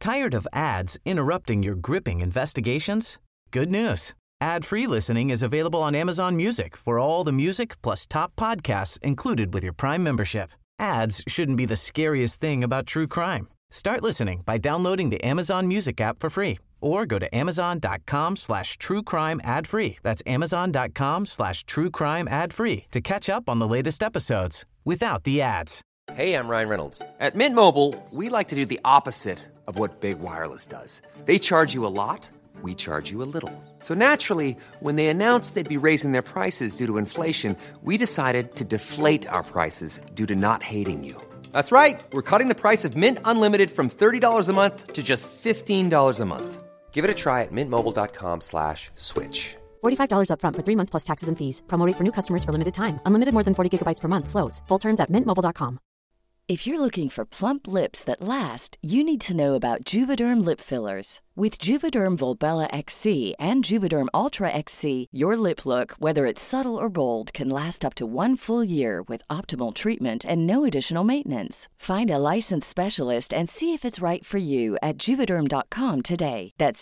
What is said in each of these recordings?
Tired of ads interrupting your gripping investigations? Good news. Ad-free listening is available on Amazon Music for all the music plus top podcasts included with your Prime membership. Ads shouldn't be the scariest thing about true crime. Start listening by downloading the Amazon Music app for free or go to amazon.com/truecrime ad-free. That's amazon.com/truecrime ad-free to catch up on the latest episodes without the ads. Hey, I'm Ryan Reynolds. At Mint Mobile, we like to do the opposite of what Big Wireless does. They charge you a lot, we charge you a little. So naturally, when they announced they'd be raising their prices due to inflation, we decided to deflate our prices due to not hating you. That's right. We're cutting the price of Mint Unlimited from $30 a month to just $15 a month. Give it a try at mintmobile.com/switch. $45 up front for 3 months plus taxes and fees. Promo rate for new customers for limited time. Unlimited more than 40 gigabytes per month slows. Full terms at mintmobile.com. If you're looking for plump lips that last, you need to know about Juvederm lip fillers. With Juvederm Volbella XC and Juvederm Ultra XC, your lip look, whether it's subtle or bold, can last up to 1 full year with optimal treatment and no additional maintenance. Find a licensed specialist and see if it's right for you at Juvederm.com today. That's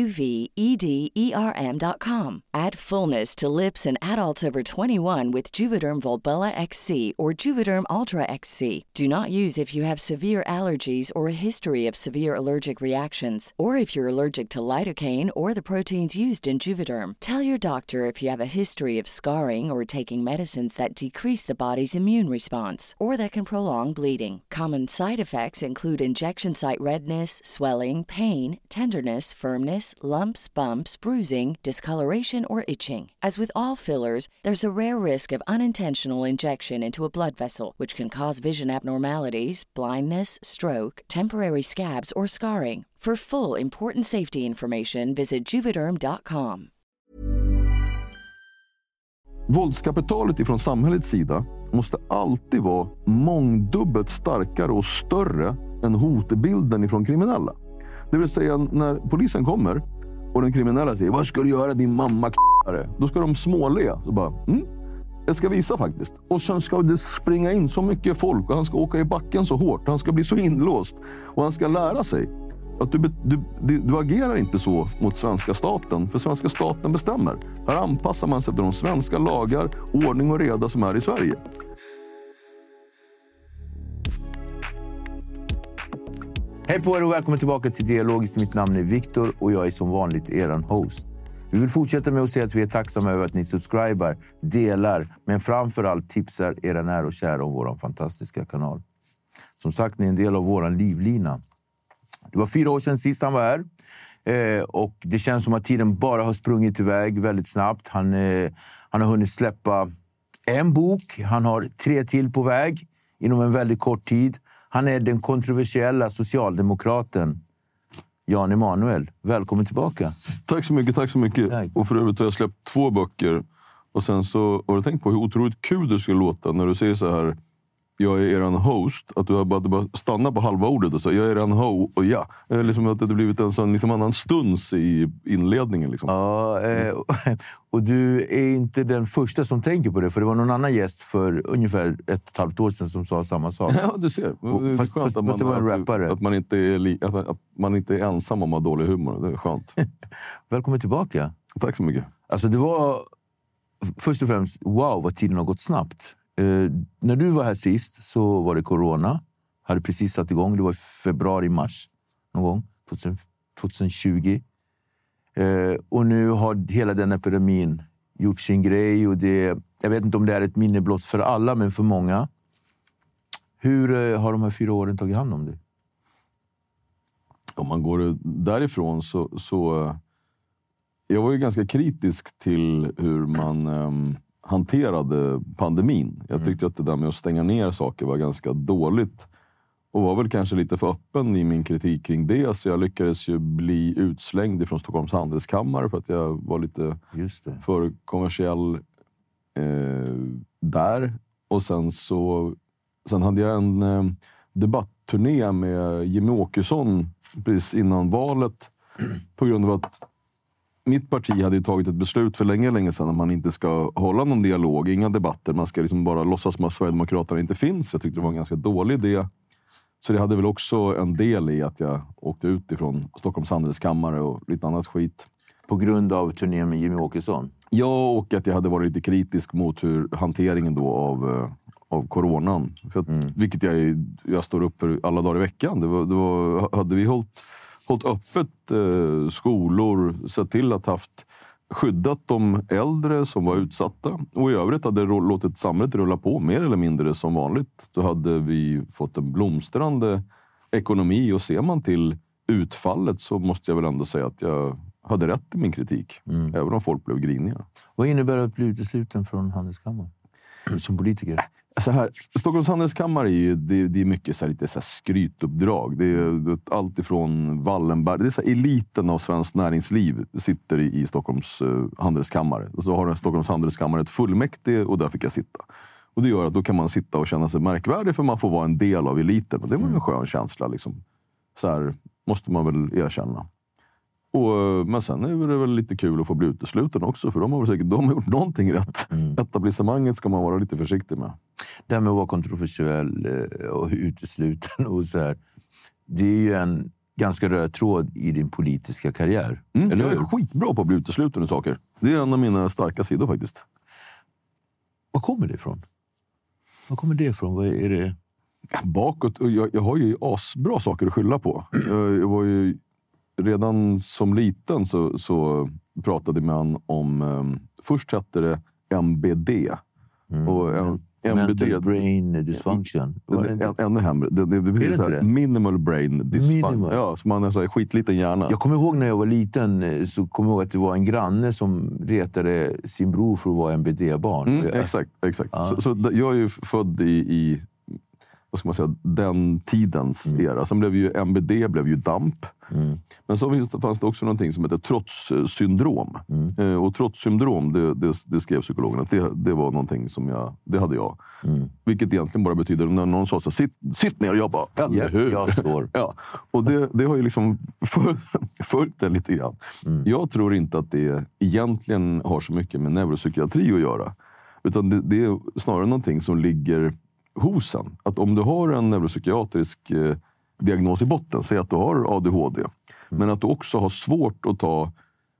JUVEDERM.com. Add fullness to lips in adults over 21 with Juvederm Volbella XC or Juvederm Ultra XC. Do not use if you have severe allergies or a history of severe allergic reactions, or if you're allergic to lidocaine or the proteins used in Juvederm. Tell your doctor if you have a history of scarring or taking medicines that decrease the body's immune response or that can prolong bleeding. Common side effects include injection site redness, swelling, pain, tenderness, firmness, lumps, bumps, bruising, discoloration, or itching. As with all fillers, there's a rare risk of unintentional injection into a blood vessel, which can cause vision abnormalities, blindness, stroke, temporary scabs, or scarring. For full important safety information, visit Juvederm.com. Våldskapitalet ifrån samhällets sida måste alltid vara mångdubbelt starkare och större än hotbilden ifrån kriminella. Det vill säga när polisen kommer och den kriminella säger vad ska du göra din mamma k***are? Då ska de småle. Så bara, jag ska visa faktiskt. Och sen ska det springa in så mycket folk och han ska åka i backen så hårt. Han ska bli så inlåst och han ska lära sig. Att du agerar inte så mot svenska staten, för svenska staten bestämmer. Här anpassar man sig till de svenska lagar, ordning och reda som är i Sverige. Hej på er och välkommen tillbaka till Dialogiskt. Mitt namn är Viktor och jag är som vanligt eran host. Vi vill fortsätta med att säga att vi är tacksamma över att ni subscribar, delar, men framförallt tipsar era nära och kära om vår fantastiska kanal. Som sagt, ni är en del av våran livlina. Det var 4 år sedan sist han var här. Och det känns som att tiden bara har sprungit iväg väldigt snabbt. Han har hunnit släppa en bok. Han har 3 till på väg inom en väldigt kort tid. Han är den kontroversiella socialdemokraten Jan Emanuel. Välkommen tillbaka. Tack så mycket, tack så mycket. Tack. Och för övrigt har jag släppt 2 böcker. Och sen så har du tänkt på hur otroligt kul det skulle låta när du säger så här: jag är eran host, att du har bara stannat på halva ordet och så jag är eran och ja. Liksom att det har blivit en sån liksom annan stuns i inledningen liksom. Ja, och du är inte den första som tänker på det, för det var någon annan gäst för ungefär 1,5 år sedan som sa samma sak. Ja, du ser. Fast det var en rappare. Att man inte är ensam om att ha dålig humor, det är skönt. Välkommen tillbaka. Tack så mycket. Alltså det var först och främst, wow vad tiden har gått snabbt. När du var här sist så var det corona. Hade precis satt igång. Det var i februari-mars någon gång 2020. Och nu har hela den epidemin gjort sin grej. Och jag vet inte om det är ett minne blott för alla, men för många. Hur har de här 4 åren tagit hand om det? Om man går därifrån så jag var ju ganska kritisk till hur man hanterade pandemin. Jag tyckte att det där med att stänga ner saker var ganska dåligt. Och var väl kanske lite för öppen i min kritik kring det. Så jag lyckades ju bli utslängd från Stockholms handelskammare för att jag var lite för kommersiell där. Och sen hade jag en debattturné med Jimmy Åkesson precis innan valet. På grund av att mitt parti hade ju tagit ett beslut för länge sedan att man inte ska hålla någon dialog, inga debatter. Man ska liksom bara låtsas som att Sverigedemokraterna inte finns. Jag tyckte det var en ganska dålig idé. Så det hade väl också en del i att jag åkte ut ifrån Stockholms handelskammare och lite annat skit. På grund av turnén med Jimmy Åkesson? Ja, och att jag hade varit lite kritisk mot hur hanteringen då av coronan. För att, vilket jag står upp för alla dagar i veckan. Hade vi hållit öppet skolor, sett till att skyddat de äldre som var utsatta. Och i övrigt hade låtit samhället rulla på mer eller mindre som vanligt. Då hade vi fått en blomstrande ekonomi. Och ser man till utfallet så måste jag väl ändå säga att jag hade rätt i min kritik. Även om folk blev griniga. Vad innebär det att bli utesluten från handelskammaren som politiker? Så här, Stockholms handelskammare är ju det är mycket så här, lite så här skrytuppdrag. Det är allt ifrån Wallenberg. Det är så här, eliten av svenskt näringsliv sitter i Stockholms handelskammare. Och så har Stockholms handelskammare ett fullmäktige och där fick jag sitta. Och det gör att då kan man sitta och känna sig märkvärdig för man får vara en del av eliten. Och det var en skön känsla liksom. Så här måste man väl erkänna. Men sen är det väl lite kul att få bli utesluten också. För de har gjort någonting rätt. Etablissemanget ska man vara lite försiktig med. Det här med att vara kontroversiell och utesluten och så här. Det är ju en ganska röd tråd i din politiska karriär. Eller jag är skitbra på att bli utesluten i saker. Det är en av mina starka sidor faktiskt. Var kommer det ifrån? Var kommer det ifrån? Vad är det? Bakåt. Jag har ju asbra saker att skylla på. Jag var ju... Redan som liten så pratade man om... först hette det MBD. Och Mental brain dysfunction. Ännu hemre. Det blir så här minimal brain dysfunction. Ja, så man har så här skitliten hjärna. Jag kommer ihåg när jag var liten så kommer jag ihåg att det var en granne som retade sin bror för att vara MBD-barn. Exakt. Ja. Så jag är ju född i vad ska man säga, den tidens era. Sen blev ju MBD blev ju DAMP. Men så fanns det också någonting som heter trotssyndrom. Och trotssyndrom, det skrev psykologen att det var någonting som det hade jag. Vilket egentligen bara betyder när någon sa så sitt ner och jag bara, eller hur? Jag står. Ja. Och det har ju liksom följt det lite grann. Jag tror inte att det egentligen har så mycket med neuropsykiatri att göra. Utan det är snarare någonting som ligger hos en. Att om du har en neuropsykiatrisk diagnos i botten, säg att du har ADHD. Men att du också har svårt att ta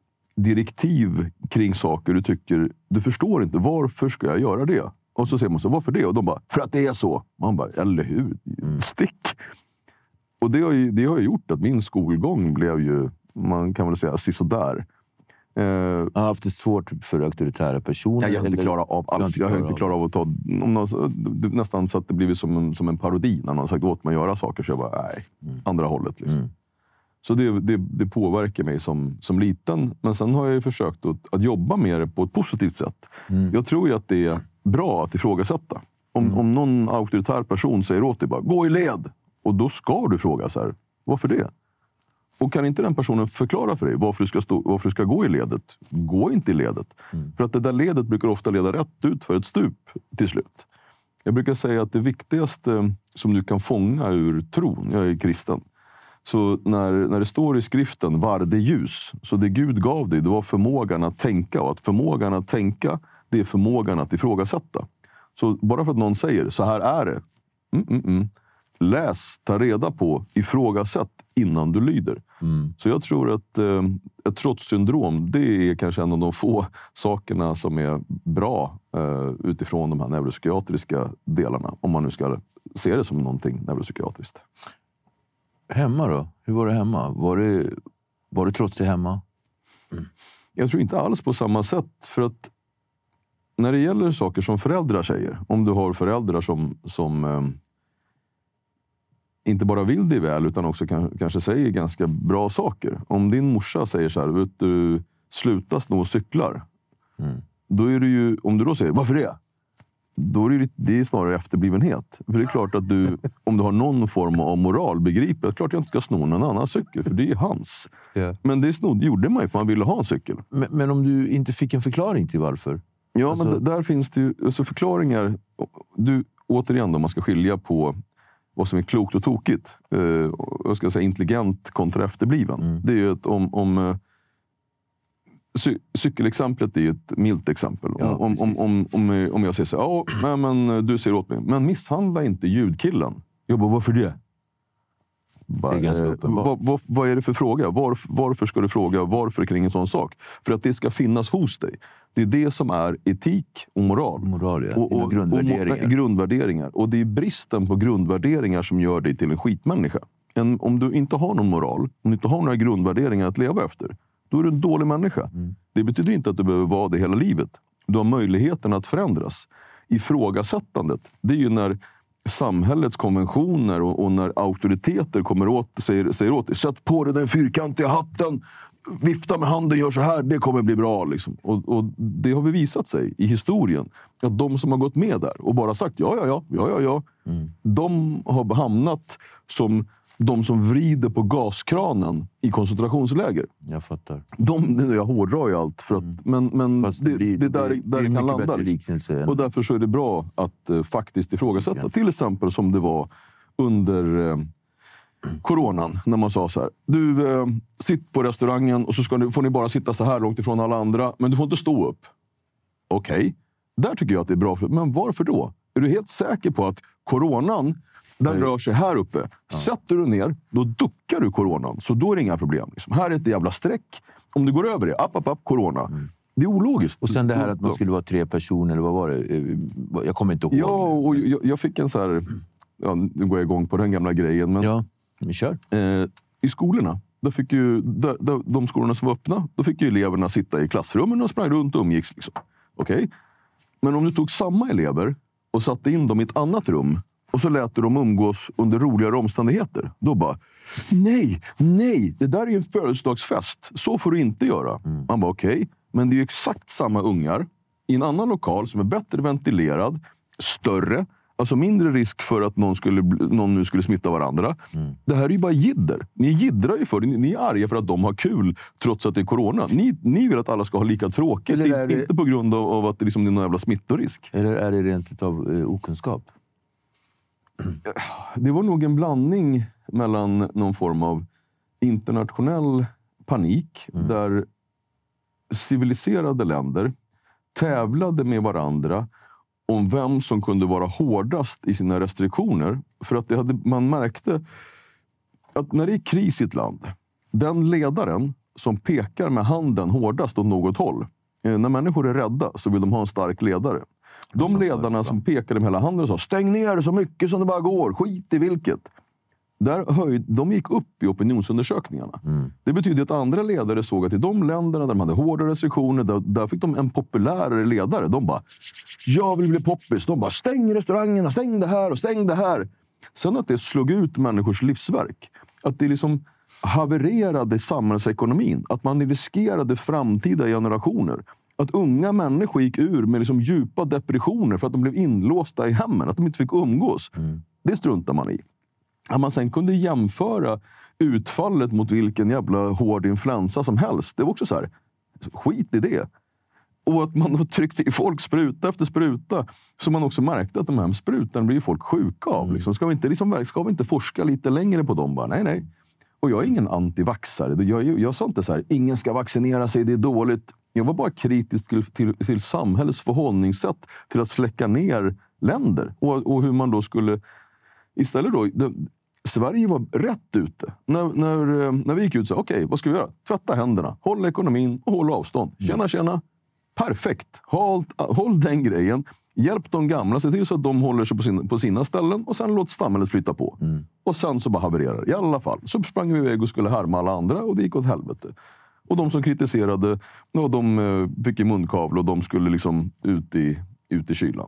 direktiv kring saker du tycker, du förstår inte, varför ska jag göra det? Och så säger man så, varför det? Och de bara, för att det är så. Man bara, eller hur? Stick! Och det har ju gjort att min skolgång blev ju, man kan väl säga, sisådär. Jag har haft det svårt för auktoritära personer. Jag har inte klarat av allt. Jag har inte klarat av att ta... nästan så att det blivit som en parodi när någon har sagt åt mig att göra saker. Så jag bara, nej. Andra hållet liksom. Så det påverkar mig som liten. Men sen har jag ju försökt att jobba med det på ett positivt sätt. Jag tror ju att det är bra att ifrågasätta. Om någon auktoritär person säger åt dig bara, gå i led. Och då ska du fråga så här, varför det? Och kan inte den personen förklara för dig varför du ska gå i ledet? Gå inte i ledet. För att det där ledet brukar ofta leda rätt ut för ett stup till slut. Jag brukar säga att det viktigaste som du kan fånga ur tron, jag är kristen. Så när det står i skriften varde ljus, så det Gud gav dig, det var förmågan att tänka. Och att förmågan att tänka, det är förmågan att ifrågasätta. Så bara för att någon säger, så här är det. Läs, ta reda på, ifrågasätt innan du lyder. Så jag tror att ett trotssyndrom, det är kanske en av de få sakerna som är bra utifrån de här neuropsykiatriska delarna. Om man nu ska se det som någonting neuropsykiatriskt. Hemma då? Hur var det hemma? Var det trotsig hemma? Jag tror inte alls på samma sätt. För att när det gäller saker som föräldrar säger, om du har föräldrar som inte bara vill dig väl utan också kanske säger ganska bra saker. Om din morsa säger så här, vet du, sluta sno och cyklar. Då är det ju, om du då säger, varför det? Då är det är snarare efterblivenhet. För det är klart att du, om du har någon form av moral, begriper att klart jag inte ska sno någon annan cykel, för det är hans. Yeah. Men det gjorde man ju för man ville ha en cykel. Men om du inte fick en förklaring till varför? Ja, alltså... men där finns det ju alltså förklaringar. Återigen då, man ska skilja på vad som är klokt och tokigt. Jag ska säga intelligent kontra efterbliven. Det är ju att om cykelexemplet är ju ett milt exempel. Ja, om jag säger så här, men du säger åt mig, men misshandla inte ljudkillen. Jag bara, varför det? Det är ganska uppenbart. Vad är det för fråga? Varför ska du fråga? Varför kring en sån sak? För att det ska finnas hos dig. Det är det som är etik och moral. Moral, ja. Och grundvärderingar. Och det är bristen på grundvärderingar som gör dig till en skitmänniska. Om du inte har någon moral, om du inte har några grundvärderingar att leva efter, då är du en dålig människa. Det betyder inte att du behöver vara det hela livet. Du har möjligheten att förändras. Ifrågasättandet, det är ju när samhällets konventioner och när auktoriteter kommer säger åt dig, sätt på dig den fyrkantiga hatten, vifta med handen, gör så här, det kommer bli bra. Liksom. Och det har vi visat sig i historien. Att de som har gått med där och bara sagt ja. De har hamnat som de som vrider på gaskranen i koncentrationsläger. Jag fattar. Jag hårdrar ju allt. För att, men det där kan landa. Liksom. Och därför så är det bra att faktiskt ifrågasätta. Till exempel som det var under coronan. När man sa så här. Du, sitt på restaurangen och så får ni bara sitta så här långt ifrån alla andra. Men du får inte stå upp. Okej. Där tycker jag att det är bra. Men varför då? Är du helt säker på att coronan, den rör sig här uppe. Ja. Sätter du ner, då duckar du coronan. Så då är det inga problem. Liksom. Här är ett jävla streck. Om du går över det, app, corona. Det är ologiskt. Och sen det här att man skulle vara 3 personer, eller vad var det? Jag kommer inte ihåg. Ja, och jag fick en så här... Ja, nu går jag igång på den gamla grejen. Men, ja, vi kör. I skolorna, då fick ju, de skolorna som var öppna, då fick ju eleverna sitta i klassrummen och sprang runt och umgicks. Liksom. Okej? Men om du tog samma elever och satte in dem i ett annat rum och så lät du dem umgås under roligare omständigheter. Då bara, nej, det där är ju en födelsedagsfest. Så får du inte göra. Man bara, okej. Men det är ju exakt samma ungar i en annan lokal som är bättre ventilerad, större, alltså mindre risk för att någon nu skulle smitta varandra. Det här är ju bara jidder. Ni jiddrar ju för det. Ni är arga för att de har kul trots att det är corona. Ni vill att alla ska ha lika tråkigt. Inte på grund av att det är någon jävla smittorisk. Eller är det rent av okunskap? Det var nog en blandning mellan någon form av internationell panik där civiliserade länder tävlade med varandra om vem som kunde vara hårdast i sina restriktioner. För att man märkte att när det är kris i ett land, den ledaren som pekar med handen hårdast åt något håll, när människor är rädda så vill de ha en stark ledare. De ledarna som pekade med hela handen och sa stäng ner så mycket som det bara går, skit i vilket. De gick upp i opinionsundersökningarna. Det betyder att andra ledare såg att i de länderna där de hade hårda restriktioner, där fick de en populärare ledare. De bara, jag vill bli poppis. De bara, stäng restaurangerna, stäng det här och stäng det här. Sen att det slog ut människors livsverk. Att det liksom havererade samhällsekonomin. Att man riskerade framtida generationer. Att unga människor gick ur med liksom djupa depressioner för att de blev inlåsta i hemmen. Att de inte fick umgås. Det struntar man i. Att man sen kunde jämföra utfallet mot vilken jävla hård influensa som helst. Det var också så här, skit i det. Och att man tryckte i folk spruta efter spruta. Så man också märkte att de här sprutan blir folk sjuka av. Liksom. Ska vi inte forska lite längre på dem? Bara, nej. Och jag är ingen antivaxare. Jag sa inte så här, ingen ska vaccinera sig, det är dåligt. Jag var bara kritisk till samhällets förhållningssätt till att släcka ner länder. Och hur man då skulle... Istället då, Sverige var rätt ute. När vi gick ut så okej, vad ska vi göra? Tvätta händerna, håll ekonomin och håll avstånd. Tjena. Perfekt. Håll den grejen. Hjälp de gamla, se till så att de håller sig på sina ställen och sen låt samhället flytta på. Och sen så bara havererar. I alla fall. Så sprang vi iväg och skulle härma alla andra och det gick åt helvete. Och de som kritiserade, de fick i munkavle och de skulle liksom ut i kylan.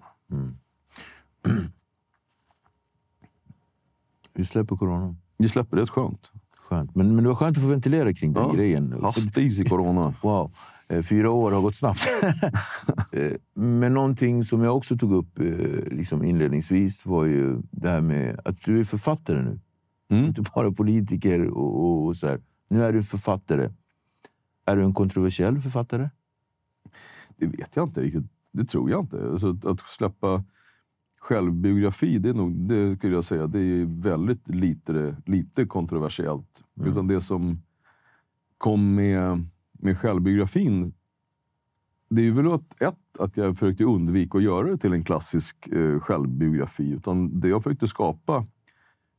Vi släpper corona. Vi släpper det, skönt. Men det var skönt att få ventilera kring den grejen. Hastis i corona. Wow. 4 år har gått snabbt. Men någonting som jag också tog upp liksom inledningsvis var ju det här med att du är författare nu. Inte bara politiker och så här. Nu är du författare. Är du en kontroversiell författare? Det vet jag inte riktigt. Det tror jag inte. Alltså, att släppa självbiografi, det skulle jag säga, det är väldigt lite kontroversiellt. Utan det som kom med självbiografin, det är väl att jag försökte undvika att göra det till en klassisk självbiografi. Utan det jag försökte skapa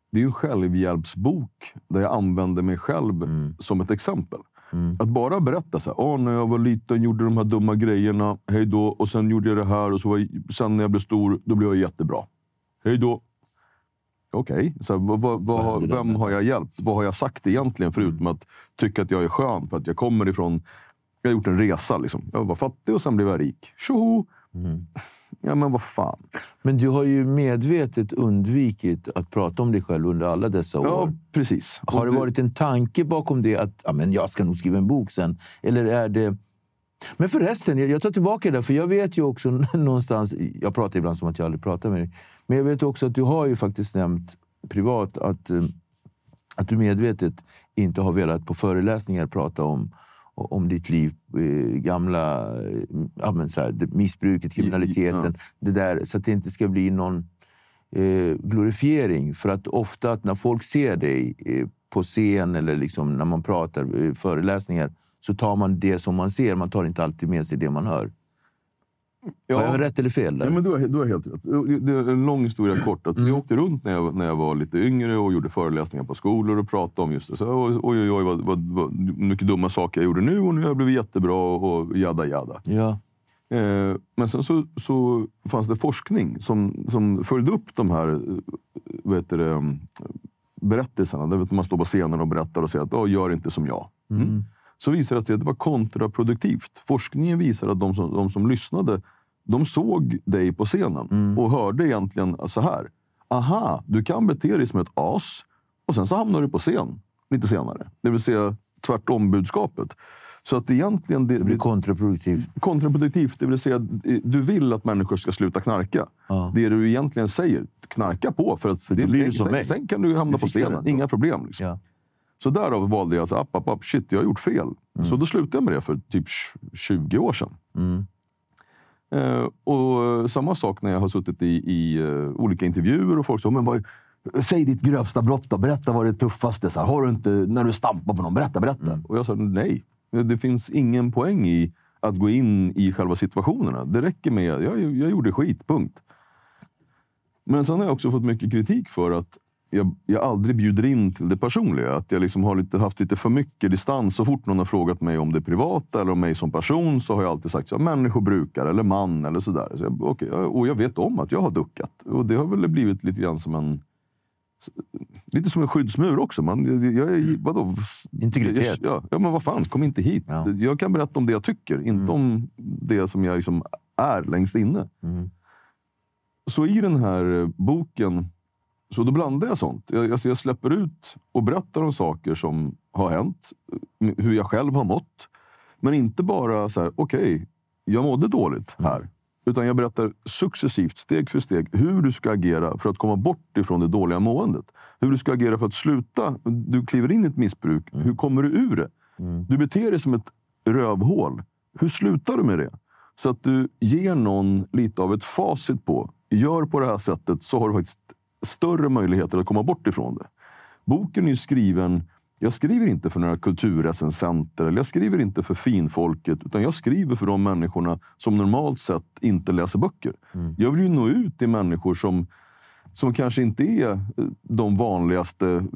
det är ju en självhjälpsbok där jag använder mig själv som ett exempel. Att bara berätta så här, när jag var liten gjorde de här dumma grejerna, hej då, och sen gjorde jag det här och sen när jag blev stor, då blev jag jättebra. Hej då. Okej, så vem har jag hjälpt? Vad har jag sagt egentligen förutom att tycka att jag är skön för att jag kommer ifrån, jag har gjort en resa liksom. Jag var fattig och sen blev jag rik. Tjoho! Ja, men vad fan. Men du har ju medvetet undvikit att prata om dig själv under alla dessa år. Ja, precis. Har det varit en tanke bakom det att men jag ska nog skriva en bok sen? Eller är det... Men förresten, jag tar tillbaka det, för jag vet ju också någonstans, jag pratar ibland som att jag aldrig pratar med dig, men jag vet också att du har ju faktiskt nämnt privat att du medvetet inte har velat på föreläsningar prata om ditt liv, gamla så här, missbruket, kriminaliteten, det där, så att det inte ska bli någon glorifiering. För att ofta att när folk ser dig på scen eller liksom när man pratar föreläsningar, så tar man det som man ser, man tar inte alltid med sig det man hör. Ja. Har jag rätt eller fel där? Ja, men du har helt rätt. Det är en lång historia kort. Att jag åkte runt när jag var lite yngre och gjorde föreläsningar på skolor och pratade om just det. Så, oj, vad mycket dumma saker jag gjorde nu, och nu har jag blivit jättebra och jada. Ja. Men sen så fanns det forskning som följde upp de här berättelserna. Där man står på scenen och berättar och säger att gör inte som jag. Så visade det sig att det var kontraproduktivt. Forskningen visar att de som lyssnade, de såg dig på scenen och hörde egentligen så här. Aha, du kan bete dig som ett as, och sen så hamnar du på scen lite senare. Det vill säga tvärtom budskapet. Så att egentligen det blir kontraproduktivt. Kontraproduktivt, det vill säga du vill att människor ska sluta knarka. Ja. Det du egentligen säger, knarka på, för att det blir som mig. Sen kan du hamna på scenen, inga problem liksom. Ja. Så därav valde jag så shit, jag har gjort fel. Så då slutade jag med det för typ 20 år sedan. Och samma sak när jag har suttit i olika intervjuer och folk sa, men säg ditt grövsta brott då, berätta vad det tuffaste. Så här, har du inte, när du stampar på någon, berätta. Och jag sa, nej, det finns ingen poäng i att gå in i själva situationerna. Det räcker med, jag gjorde skit, punkt. Men sen har jag också fått mycket kritik för att jag aldrig bjuder in till det personliga. Att jag liksom har haft lite för mycket distans. Så fort någon har frågat mig om det privata eller om mig som person, så har jag alltid sagt så, människobrukare eller man eller sådär. Så och jag vet om att jag har duckat. Och det har väl blivit lite grann som lite som en skyddsmur också. Vadå? Integritet. Ja, men vad fan, kom inte hit. Ja. Jag kan berätta om det jag tycker, inte om det som jag liksom är längst inne. Så i den här boken, så då blandar jag sånt. Jag släpper ut och berättar om saker som har hänt. Hur jag själv har mått. Men inte bara så här, okej, jag mådde dåligt här. Utan jag berättar successivt, steg för steg, hur du ska agera för att komma bort ifrån det dåliga måendet. Hur du ska agera för att sluta. Du kliver in i ett missbruk. Hur kommer du ur det? Du beter dig som ett rövhål. Hur slutar du med det? Så att du ger någon lite av ett facit på. Gör på det här sättet, så har du faktiskt större möjligheter att komma bort ifrån det. Boken är ju skriven, jag skriver inte för några kulturrecensenter, eller jag skriver inte för finfolket, utan jag skriver för de människorna som normalt sett inte läser böcker. Jag vill ju nå ut till människor som kanske inte är de vanligaste,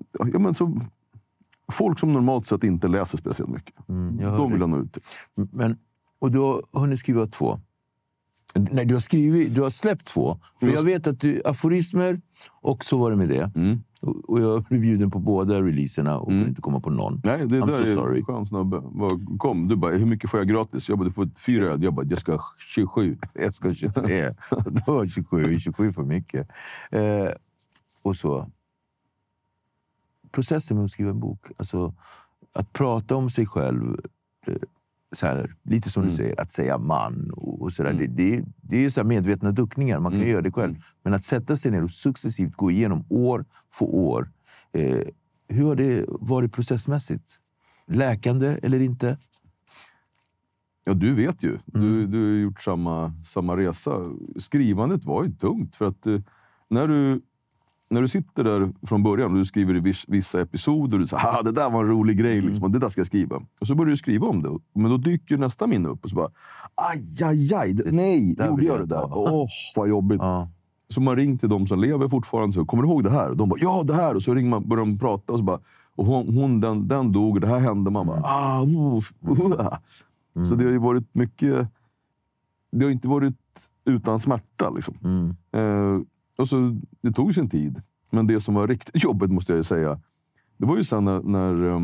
folk som normalt sett inte läser speciellt mycket. De vill jag nå ut till. Och du har hunnit skriva 2. Nej, du har släppt 2. För jag vet att aforismer, och så var det med det. Och jag blev bjuden på båda releaserna och kunde inte komma på någon. Nej, det där är skön snubbe. Kom, du bara, hur mycket får jag gratis? Jag bara, du får 4 öl. Jag bara, jag ska 27. Jag ska 23. Det var 27 för mycket. Och så. Processen med att skriva en bok. Alltså, att prata om sig själv... Så här, lite som du säger, att säga man och sådär. Det är så här medvetna duckningar, man kan göra det själv. Men att sätta sig ner och successivt gå igenom år för år. Hur har det varit processmässigt? Läkande eller inte? Ja, du vet ju. Du har gjort samma resa. Skrivandet var ju tungt, för att när du sitter där från början och du skriver i vissa episoder och du säger, det där var en rolig grej, liksom, det där ska jag skriva. Och så börjar du skriva om det. Men då dyker nästa minne upp och så bara, nej, gjorde jag det där? Vad jobbigt. Ja. Så man ringt till dem som lever fortfarande. Så, kommer du ihåg det här? Och de bara, ja det här. Och så ringer man, börjar de prata. Och så bara, och hon den dog. Och det här hände. Man bara, Så det har ju varit mycket... Det har inte varit utan smärta liksom. Och så, det tog sin tid. Men det som var riktigt jobbigt måste jag ju säga. Det var ju sen när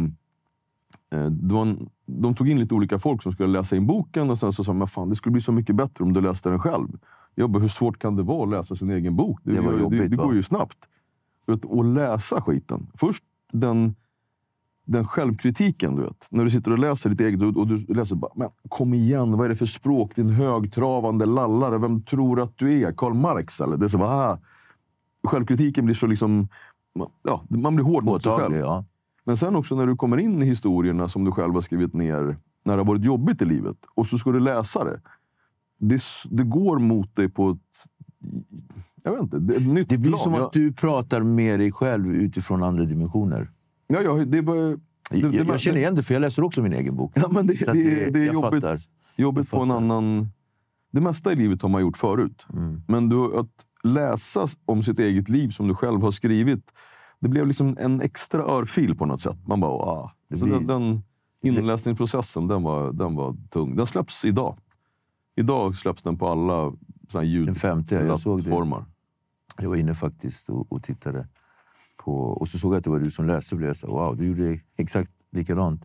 de tog in lite olika folk som skulle läsa in boken. Och sen så sa man, fan det skulle bli så mycket bättre om du läste den själv. Jag bara, hur svårt kan det vara att läsa sin egen bok? Det var jobbigt, det går ju snabbt. Och läsa skiten. Först den självkritiken, du vet. När du sitter och läser ditt eget och du läser bara, men kom igen, vad är det för språk? Din högtravande lallare, vem tror att du är? Karl Marx eller? Det är så bara, självkritiken blir så liksom, ja, man blir hård mot sig själv. Ja. Men sen också när du kommer in i historierna som du själv har skrivit ner när det har varit jobbigt i livet och så ska du läsa det. Det går mot dig på ett, jag vet inte, ett nytt det blir plan. som att du pratar med dig själv utifrån andra dimensioner. Ja, det var... Jag känner igen det, för jag läser också min egen bok. Ja, men det är jobbigt på en annan... Det mesta i livet har man gjort förut. Men att läsa om sitt eget liv som du själv har skrivit, det blev liksom en extra örfil på något sätt. Man bara, den inläsningsprocessen, den var tung. Den släpps idag. Idag släpps den på alla såna ljudplattformar. Jag var inne faktiskt och tittade på, och så såg jag att det var du som läste, och jag sa, wow, du gjorde exakt likadant.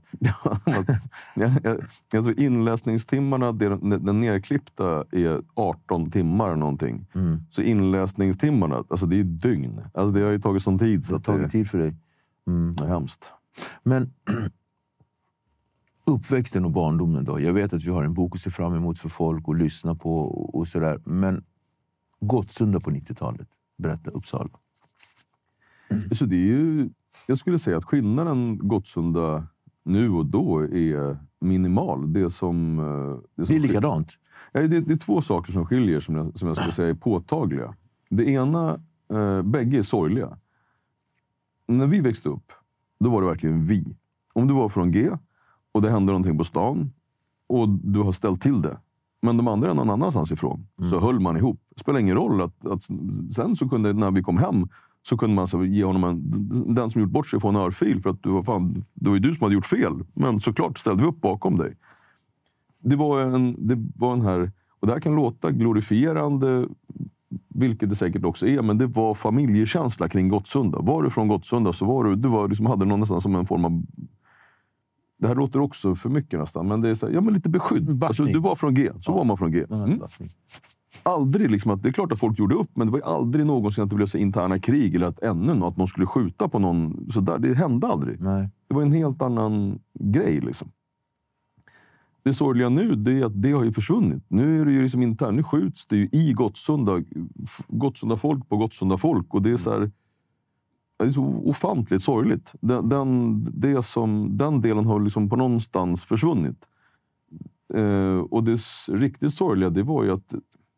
Alltså inläsningstimmarna, den nerklippta är 18 timmar någonting. Så inläsningstimmarna, alltså det är dygn. Alltså det har ju tagit sån tid. Det har tagit tid för dig. Det är hemskt. Men uppväxten och barndomen då. Jag vet att vi har en bok att se fram emot för folk och lyssna på och sådär. Men Gottsunda på 90-talet. Berätta, Uppsala. Så det är ju, jag skulle säga att skillnaden Gottsunda nu och då är minimal. Det är likadant. Ja, det är två saker som skiljer som jag skulle säga är påtagliga. Det ena, bägge är sorgliga. När vi växte upp, då var det verkligen vi. Om du var från G och det hände någonting på stan och du har ställt till det, men de andra är någon annanstans ifrån, så höll man ihop. Det spelar ingen roll att sen så kunde, när vi kom hem, så kunde man så ge honom den som gjort bort sig få en örfil för att det var ju du som hade gjort fel. Men såklart ställde vi upp bakom dig. Det var en här, och det här kan låta glorifierande, vilket det säkert också är, men det var familjekänsla kring Gottsunda. Var du från Gottsunda så var du liksom hade någon nästan som en form av, det här låter också för mycket nästan, men det är så här, ja men lite beskydd. Alltså, du var från G, så var man från G. Aldrig liksom att, det är klart att folk gjorde upp, men det var aldrig någonsin att det blev så interna krig eller att att någon skulle skjuta på någon så där. Det hände aldrig. Nej. Det var en helt annan grej liksom. Det sorgliga nu, det är att det har ju försvunnit. Nu är det ju liksom internt, nu skjuts det ju i Gottsunda folk på Gottsunda folk, och det är så här, det är så ofantligt sorgligt. Den delen har liksom på någonstans försvunnit. Och det riktigt sorgliga, det var ju att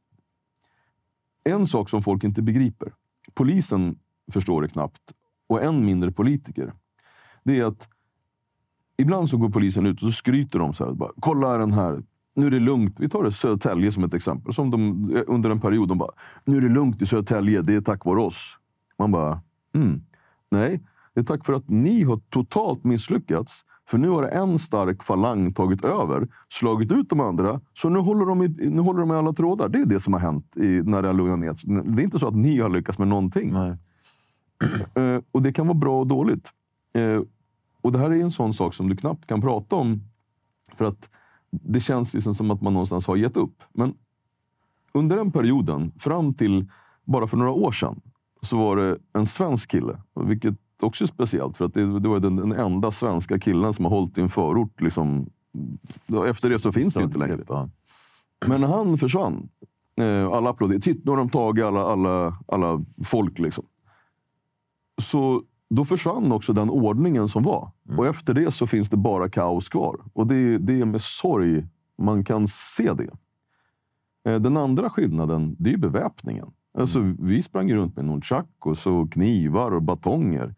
en sak som folk inte begriper, polisen förstår det knappt, och än mindre politiker, det är att ibland så går polisen ut och så skryter de så här, bara, kolla den här, nu är det lugnt. Vi tar det Södertälje som ett exempel, som de under en period de bara, nu är det lugnt i Södertälje, det är tack vare oss. Man bara, nej, det är tack för att ni har totalt misslyckats. För nu har en stark falang tagit över, slagit ut de andra, så nu håller de i alla trådar. Det är det som har hänt när det har lugnat ner. Det är inte så att ni har lyckats med någonting. Och det kan vara bra och dåligt. Och det här är en sån sak som du knappt kan prata om, för att det känns liksom som att man någonstans har gett upp. Men under den perioden, fram till bara för några år sedan, så var det en svensk kille, vilket också är speciellt, för att det var den enda svenska killen som har hållit i en förort liksom. Efter det så finns det inte längre. Men när han försvann, alla applåderade, titta, nu har de tagit alla folk liksom. Så då försvann också den ordningen som var. Och efter det så finns det bara kaos kvar. Och det är med sorg man kan se det. Den andra skillnaden, det är beväpningen. Alltså, vi sprang runt med nunchakos och knivar och batonger.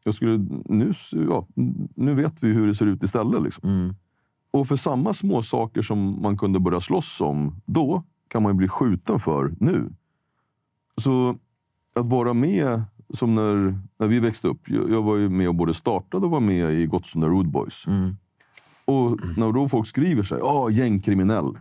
Nu vet vi hur det ser ut istället. Liksom. Och för samma små saker som man kunde börja slåss om då, kan man bli skjuten för nu. Så att vara med, som när vi växte upp. Jag var ju med och både startade och var med i Gottsunda Rude Boys. Och när då folk skriver sig, gängkriminell.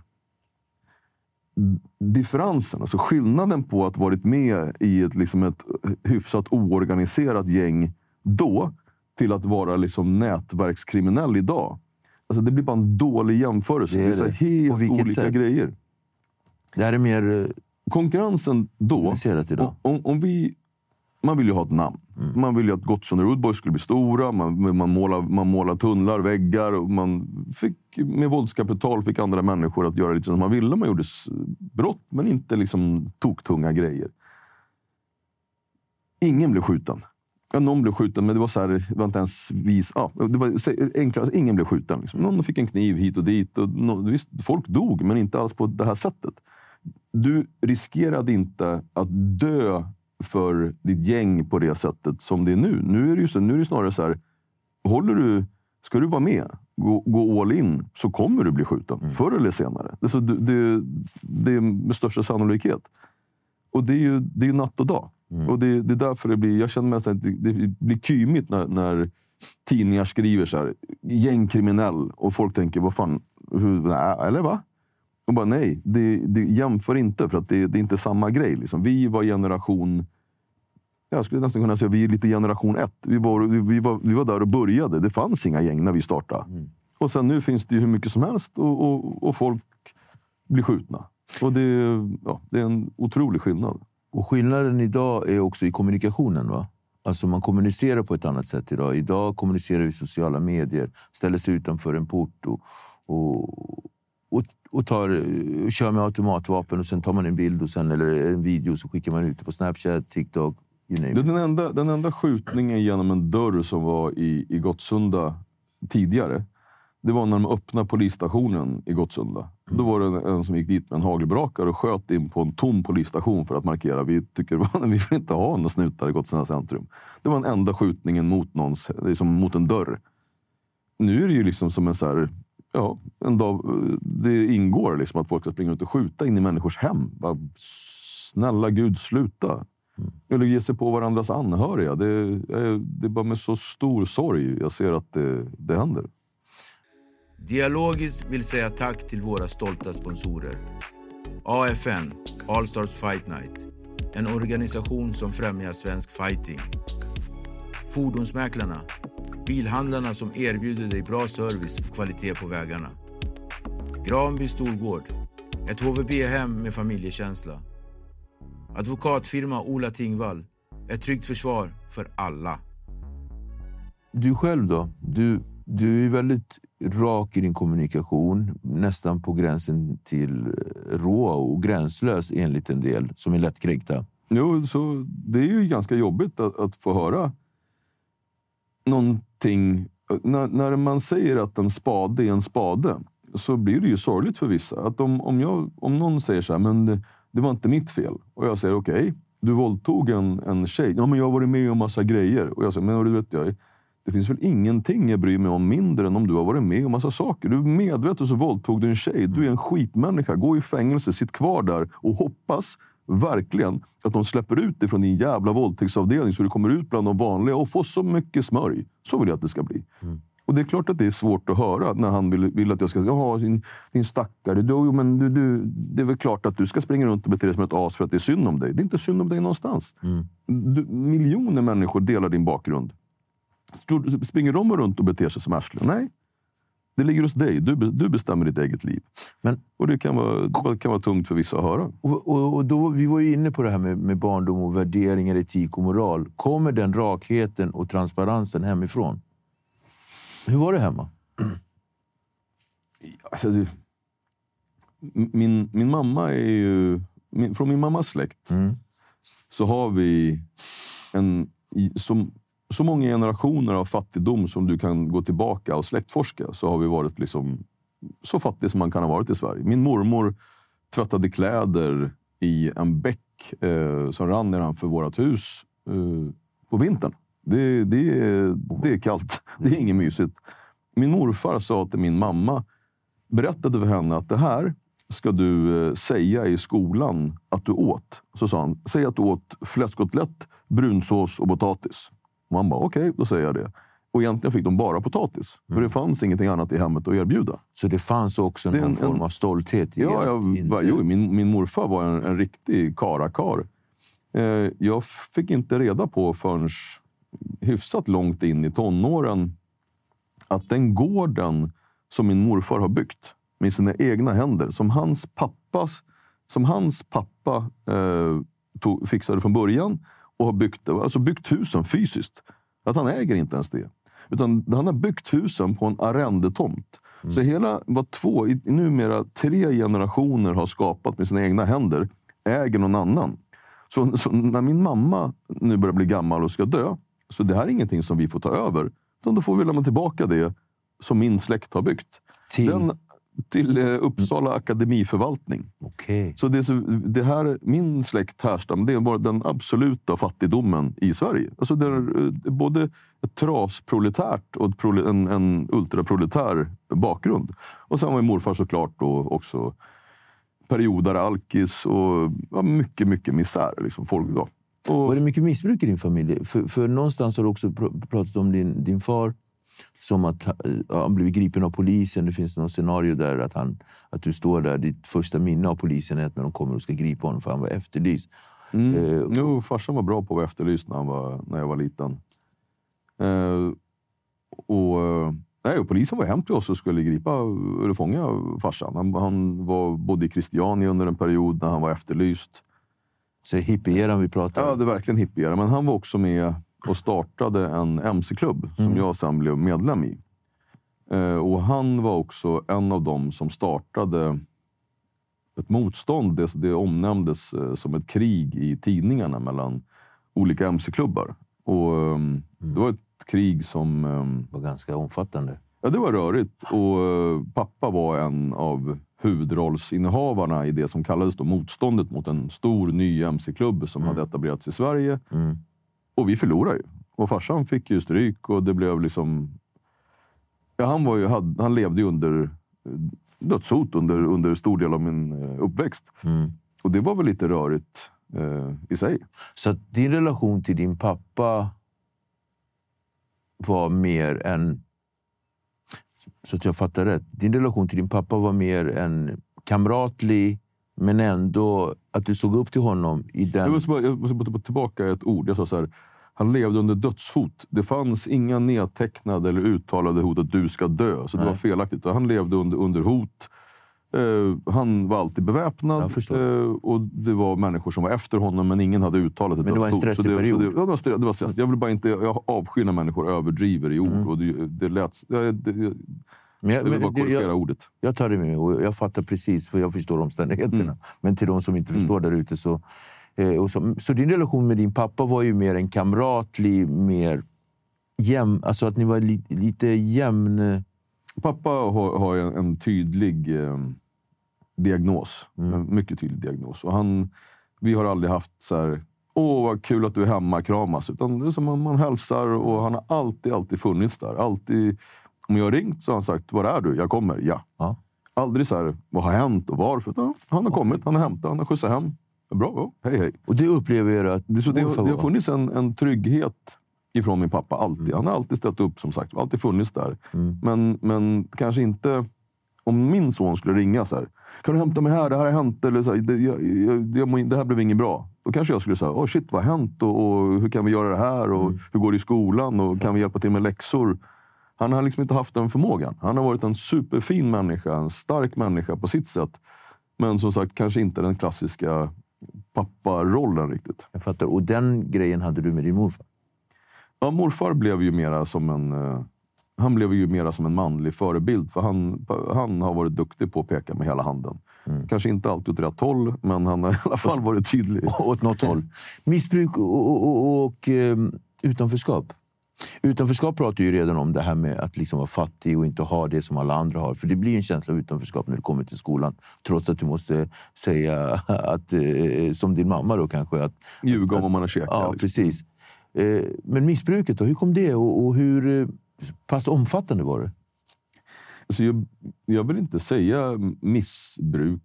Differensen, alltså skillnaden på att varit med i ett hyfsat oorganiserat gäng då till att vara liksom nätverkskriminell idag. Alltså det blir bara en dålig jämförelse. Det är så helt olika sätt? Grejer. Det här är mer konkurrensen då. Om man vill ju ha ett namn. Man vill ju att Gottsunda Rude Boys skulle bli stora. Man målar tunnlar, väggar. Och man fick, med våldskapital fick andra människor att göra lite som man ville. Man gjorde brott, men inte liksom toktunga grejer. Ingen blev skjuten. Ja, någon blev skjuten, men det var så här, det var inte ens det var enklare, ingen blev skjuten. Liksom. Någon fick en kniv hit och dit. Och visst, folk dog, men inte alls på det här sättet. Du riskerade inte att dö för ditt gäng på det sättet som det är nu. Nu är det snarare så här, ska du vara med, gå all in, så kommer du bli skjuten. Förr eller senare. Det är med största sannolikhet. Och det är ju natt och dag. Och det är därför det blir, jag känner mig att det blir kymigt när tidningar skriver så här, gängkriminell, och folk tänker, vad fan, eller va? Och bara nej, det jämför inte, för att det är inte samma grej. Liksom. Vi var generation, jag skulle nästan kunna säga vi är lite generation 1. Vi var där och började. Det fanns inga gäng när vi startade. Och sen nu finns det ju hur mycket som helst och folk blir skjutna. Och det är en otrolig skillnad. Och skillnaden idag är också i kommunikationen, va? Alltså man kommunicerar på ett annat sätt idag. Idag kommunicerar vi i sociala medier, ställer sig utanför en port och kör med automatvapen, och sen tar man en bild och sen, eller en video, så skickar man ut det på Snapchat, TikTok, you name it. Den enda skjutningen genom en dörr som var i Gottsunda tidigare, det var när de öppnade polisstationen i Gottsunda. Då var det en som gick dit med en hagelbrakare och sköt in på en tom polisstation för att markera. Vi vill inte ha någon snutar i Gottsunda centrum. Det var den enda skjutningen mot en dörr. Nu är det ju liksom som en så här, en dag, det ingår liksom att folk ska springa ut och skjuta in i människors hem. Bara, snälla Gud, sluta. Eller ge sig på varandras anhöriga. Det är bara med så stor sorg jag ser att det händer. Dialogiskt vill säga tack till våra stolta sponsorer. AFN, All Stars Fight Night. En organisation som främjar svensk fighting. Fordonsmäklarna. Bilhandlarna som erbjuder dig bra service och kvalitet på vägarna. Granby Storgård. Ett HVB-hem med familjekänsla. Advokatfirma Ola Tingvall. Ett tryggt försvar för alla. Du själv då? Du är väldigt rak i din kommunikation. Nästan på gränsen till rå och gränslös enligt en del som är lättkränkta. Jo, så det är ju ganska jobbigt att få höra någonting. När man säger att en spade är en spade, så blir det ju sorgligt för vissa. Att om någon säger så här, men det var inte mitt fel. Och jag säger okej, du våldtog en tjej. Ja, men jag har varit med om massa grejer. Och jag säger, men du vet det finns väl ingenting jag bryr mig om mindre än om du har varit med om massa saker. Du är medveten, så våldtog du en tjej. Du är en skitmänniska. Gå i fängelse, sitt kvar där och hoppas verkligen att de släpper ut ifrån din jävla våldtäktsavdelning så du kommer ut bland de vanliga och får så mycket smörj. Så vill jag att det ska bli. Och det är klart att det är svårt att höra när han vill att jag ska ha din stackare. Det är väl klart att du ska springa runt och bete dig som ett as för att det är synd om dig. Det är inte synd om dig någonstans. Miljoner människor delar din bakgrund. Springer de runt och beter sig som arslen? Nej. Det ligger hos dig. Du bestämmer ditt eget liv. Och det kan vara tungt för vissa att höra. Och då, vi var ju inne på det här med barndom och värderingar, etik och moral. Kommer den rakheten och transparensen hemifrån? Hur var det hemma? Alltså, min mamma är ju... Från min mammas släkt så har vi så många generationer av fattigdom som du kan gå tillbaka och släktforska, så har vi varit liksom så fattig som man kan ha varit i Sverige. Min mormor tvättade kläder i en bäck som rann nedanför vårt hus på vintern. Det är kallt. Det är inget mysigt. Min morfar sa till min mamma, berättade för henne att det här ska du säga i skolan att du åt? Så sa han, säg att du åt fläskkotlett, brunsås och potatis. Och han bara, okej, då säger jag det. Och egentligen fick de bara potatis. För det fanns ingenting annat i hemmet att erbjuda. Så det fanns också någon form av stolthet i min morfar var en riktig karakar. Jag fick inte reda på förrän hyfsat långt in i tonåren att den gården som min morfar har byggt med sina egna händer, som hans pappa fixade från början och har byggt husen fysiskt. Att han äger inte ens det. Utan han har byggt husen på en arrendetomt. Så numera 3 generationer har skapat med sina egna händer, äger någon annan. Så när min mamma nu börjar bli gammal och ska dö, så det här är ingenting som vi får ta över. Utan då får vi lämna tillbaka det som min släkt har byggt. Till Uppsala akademiförvaltning. Okay. Så det här, min släkt härstam, det var den absoluta fattigdomen i Sverige. Alltså det är både ett trasproletärt och en ultraproletär bakgrund. Och sen var morfar såklart då också perioder alkis och mycket, mycket misär. Liksom, folk då. Var det mycket missbruk i din familj? För någonstans har du också pratat om din far som att han blev gripen av polisen. Det finns något scenario där att du står där. Ditt första minne av polisen är att när de kommer och ska gripa honom för han var efterlyst. Farsan var bra på att vara efterlyst när jag var liten. Och polisen var hem till oss och skulle gripa eller fånga farsan. Han var både i Christiania under en period när han var efterlyst. Så hippieran vi pratar om? Ja, det är verkligen hippieran. Men han var också med och startade en MC-klubb som jag sen blev medlem i. Och han var också en av dem som startade ett motstånd. Det omnämndes som ett krig i tidningarna mellan olika MC-klubbar. Och det var ett krig som var ganska omfattande. Ja, det var rörigt. Och pappa var en av huvudrollsinnehavarna i det som kallades då motståndet mot en stor ny MC-klubb som hade etablerats i Sverige. Och vi förlorade ju. Och farsan fick ju stryk och det blev liksom... Ja, han levde ju under dödshot under stor del av min uppväxt. Och det var väl lite rörigt i sig. Så att din relation till din pappa var mer än... Så att jag fattar rätt. Din relation till din pappa var mer en kamratlig, men ändå att du såg upp till honom i den... Jag måste bara tillbaka ett ord. Jag sa så här, han levde under dödshot. Det fanns inga nedtecknade eller uttalade hot att du ska dö. Så det var felaktigt. Han levde under hot. Han var alltid beväpnad. Och det var människor som var efter honom, men ingen hade uttalat ett dödshot. Men det var en stressig period. Det var stress. Jag vill bara inte... Jag avskyr när människor överdriver i ord. Och det lät... Jag vill bara korrigera ordet. Jag tar det med och jag fattar precis, för jag förstår omständigheterna. Men till de som inte förstår där ute så din relation med din pappa var ju mer en kamratlig, mer jämn, alltså att ni var lite jämn. Pappa har en tydlig diagnos, en mycket tydlig diagnos. Och vi har aldrig haft så här, vad kul att du är hemma, kramas. Utan det är som man hälsar och han har alltid funnits där. Alltid. Om jag har ringt så har han sagt, var är du? Jag kommer, ja. Aldrig så här, vad har hänt och varför? Han har kommit, han har hämtat, han har skjutsat hem. Bra, hej. Och det upplever jag att... Det har funnits en trygghet ifrån min pappa, alltid. Han har alltid ställt upp, som sagt, alltid funnits där. Men kanske inte... Om min son skulle ringa så här, kan du hämta mig här, det här har hänt, eller så här, det här blev inget bra. Då kanske jag skulle säga, shit, vad har hänt? Och hur kan vi göra det här? Och hur går det i skolan? Och kan vi hjälpa till med läxor? Han har liksom inte haft den förmågan. Han har varit en superfin människa, en stark människa på sitt sätt. Men som sagt, kanske inte den klassiska papparollen riktigt. Jag fattar. Och den grejen hade du med din morfar? Ja, morfar blev ju mera som en manlig förebild. För han har varit duktig på att peka med hela handen. Kanske inte alltid åt rätt håll, men han har i alla fall varit tydlig. Åt något håll. Missbruk och utanförskap. Utanförskap pratar ju redan om det här med att liksom vara fattig och inte ha det som alla andra har. För det blir en känsla av utanförskap när du kommer till skolan. Trots att du måste säga att, som din mamma då kanske. Ljuga om man har käkat. Ja, precis. Men missbruket då, hur kom det och hur pass omfattande var det? Alltså jag vill inte säga missbruk.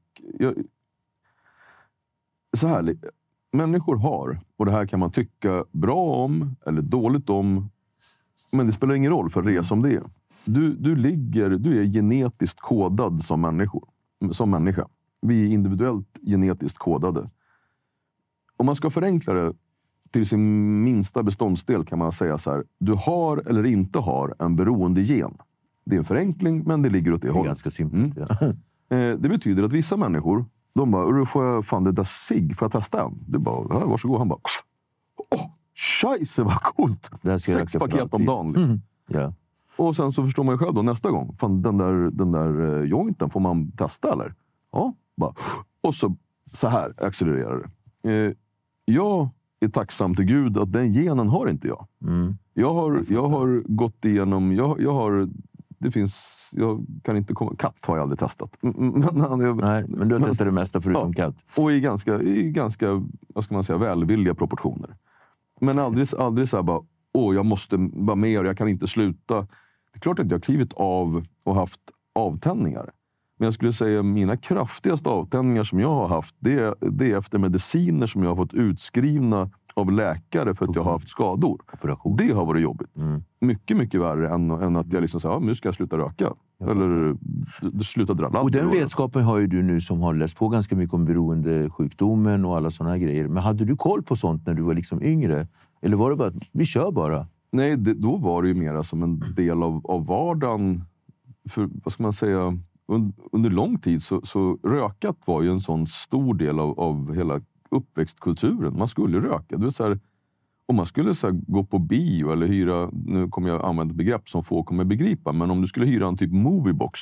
Så här, människor har, och det här kan man tycka bra om eller dåligt om, men det spelar ingen roll för det som det är. Du är genetiskt kodad som människa. Vi är individuellt genetiskt kodade. Om man ska förenkla det till sin minsta beståndsdel kan man säga så här: du har eller inte har en beroendegen. Det är en förenkling, men det ligger åt det hållet. Det är ganska simpelt. Ja. Det betyder att vissa människor, de bara, får jag fan det där cigg för att testa en? Du bara, varsågod. Han bara, scheisse vad coolt. 6 paket om dagen. Liksom. Ja. Och sen så förstår man ju själv då nästa gång. Fan, den där jointen, får man testa eller? Ja, bara. Och så här accelererar det. Jag är tacksam till Gud att den genen har inte jag. Jag har gått igenom, jag kan inte komma, katt har jag aldrig testat. Men du har testat det mesta förutom katt. Och i ganska, vad ska man säga, välvilliga proportioner. Men aldrig så här bara, jag måste vara med och jag kan inte sluta. Det är klart att jag har klivit av och haft avtändningar. Men jag skulle säga mina kraftigaste avtändningar som jag har haft, det är efter mediciner som jag har fått utskrivna av läkare för att jag har haft skador. Operation. Det har varit jobbigt. Mycket, mycket värre än att jag liksom säger, nu ska jag sluta röka. Eller sluta dra ladd. Och den vetskapen har ju du nu som har läst på ganska mycket om beroendesjukdomen och alla sådana grejer. Men hade du koll på sånt när du var liksom yngre? Eller var det bara att vi kör bara? Nej, då var det ju mera som en del av vardagen. För, vad ska man säga, under lång tid så rökat var ju en sån stor del av hela uppväxtkulturen. Man skulle röka. Det är så här, om man skulle så här, gå på bio eller hyra, nu kommer jag använda ett begrepp som få kommer begripa, men om du skulle hyra en typ moviebox.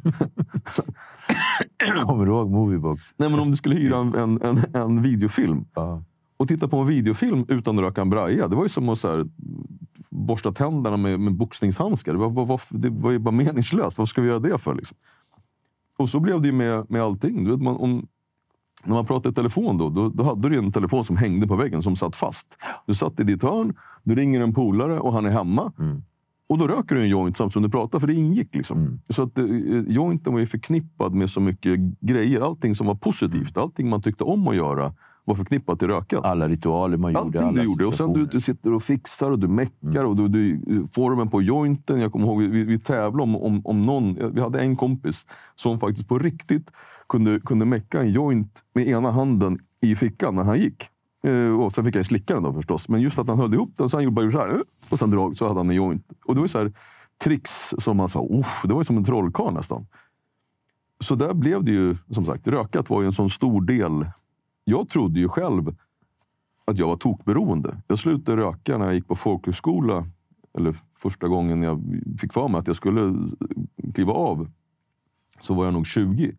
Kommer du ihåg moviebox? Nej, men om du skulle hyra en videofilm och titta på en videofilm utan att röka en braja, det var ju som att så här, borsta tänderna med boxningshandskar. Det var ju bara meningslöst. Vad ska vi göra det för liksom? Och så blev det ju med allting. Du vet, när man pratade i telefon då hade du en telefon som hängde på väggen som satt fast. Du satt i ditt hörn, du ringer en polare och han är hemma. Och då röker du en joint samtidigt som du pratar, för det ingick liksom. Så att jointen var ju förknippad med så mycket grejer. Allting som var positivt, allting man tyckte om att göra var förknippat till rökat. Alla ritualer man gjorde. Allting du gjorde. Och sen du sitter och fixar och du meckar och du formen på jointen. Jag kommer ihåg, vi tävlade om någon. Vi hade en kompis som faktiskt på riktigt kunde mecka en joint med ena handen i fickan när han gick. Och sen fick jag slicka den då förstås. Men just att han höll ihop den så han gjorde bara så här. Och sen drag så hade han en joint. Och det var ju så här tricks som man sa. Det var ju som en trollkarl nästan. Så där blev det ju, som sagt, rökat var ju en sån stor del. Jag trodde ju själv att jag var tokberoende. Jag slutade röka när jag gick på folkhögskola. Eller första gången jag fick för mig att jag skulle kliva av. Så var jag nog 20.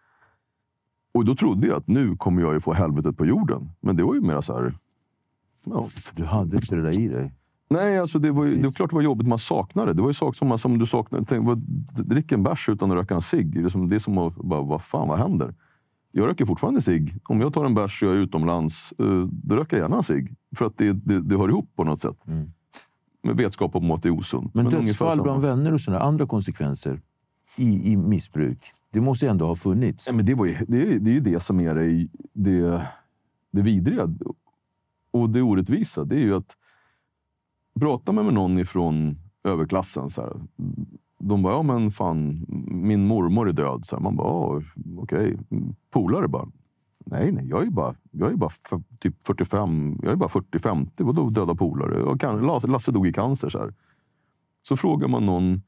Och då trodde jag att nu kommer jag ju få helvetet på jorden. Men det var ju mer så här... Ja. Du hade inte det där i dig? Nej, alltså det var klart det var jobbigt man saknade. Det var ju saker som du saknade. Drick en bärs utan att röka en cigg. Det är som att bara, vad fan, vad händer? Jag röker fortfarande cigg. Om jag tar en bärs och jag är utomlands, då röker jag gärna en cigg. För att det hör ihop på något sätt. Med vetskap om att det är osunt. Men dödsfall bland vänner och sådana andra konsekvenser i missbruk, det måste ändå ha funnits. Ja, men det är ju det som är det vidriga. Och det orättvisa, det är ju att prata med någon ifrån överklassen så här. De bara, ja men fan, min mormor är död. Så här, man bara, okej. Polare bara, nej, jag är bara typ 45, jag är bara 40-50, vadå döda polare? Lasse dog i cancer så här. Så frågar man någon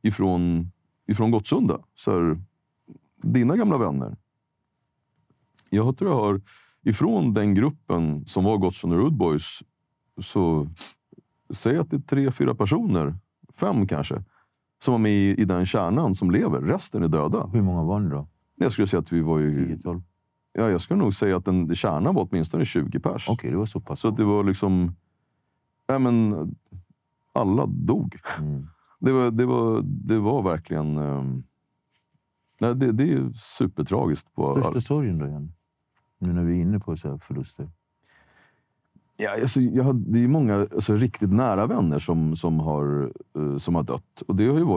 ifrån Gottsunda, så här, dina gamla vänner. Jag tror jag har, ifrån den gruppen som var Gottsunda Road Boys, så säg att det är 3-4 personer, 5 kanske, som var med i den kärnan som lever. Resten är döda. Hur många var ni då? Jag skulle säga att vi var ju... 10-12? Ja, jag skulle nog säga att kärnan var åtminstone 20 pers. Okej, det var så pass. Så att det var liksom... Ja, men alla dog. Det var verkligen... Nej, det är ju supertragiskt. Största sorgen då igen? Nu när vi är inne på så här förluster. Ja, alltså, det är många riktigt nära vänner som har dött. Och det har ju varit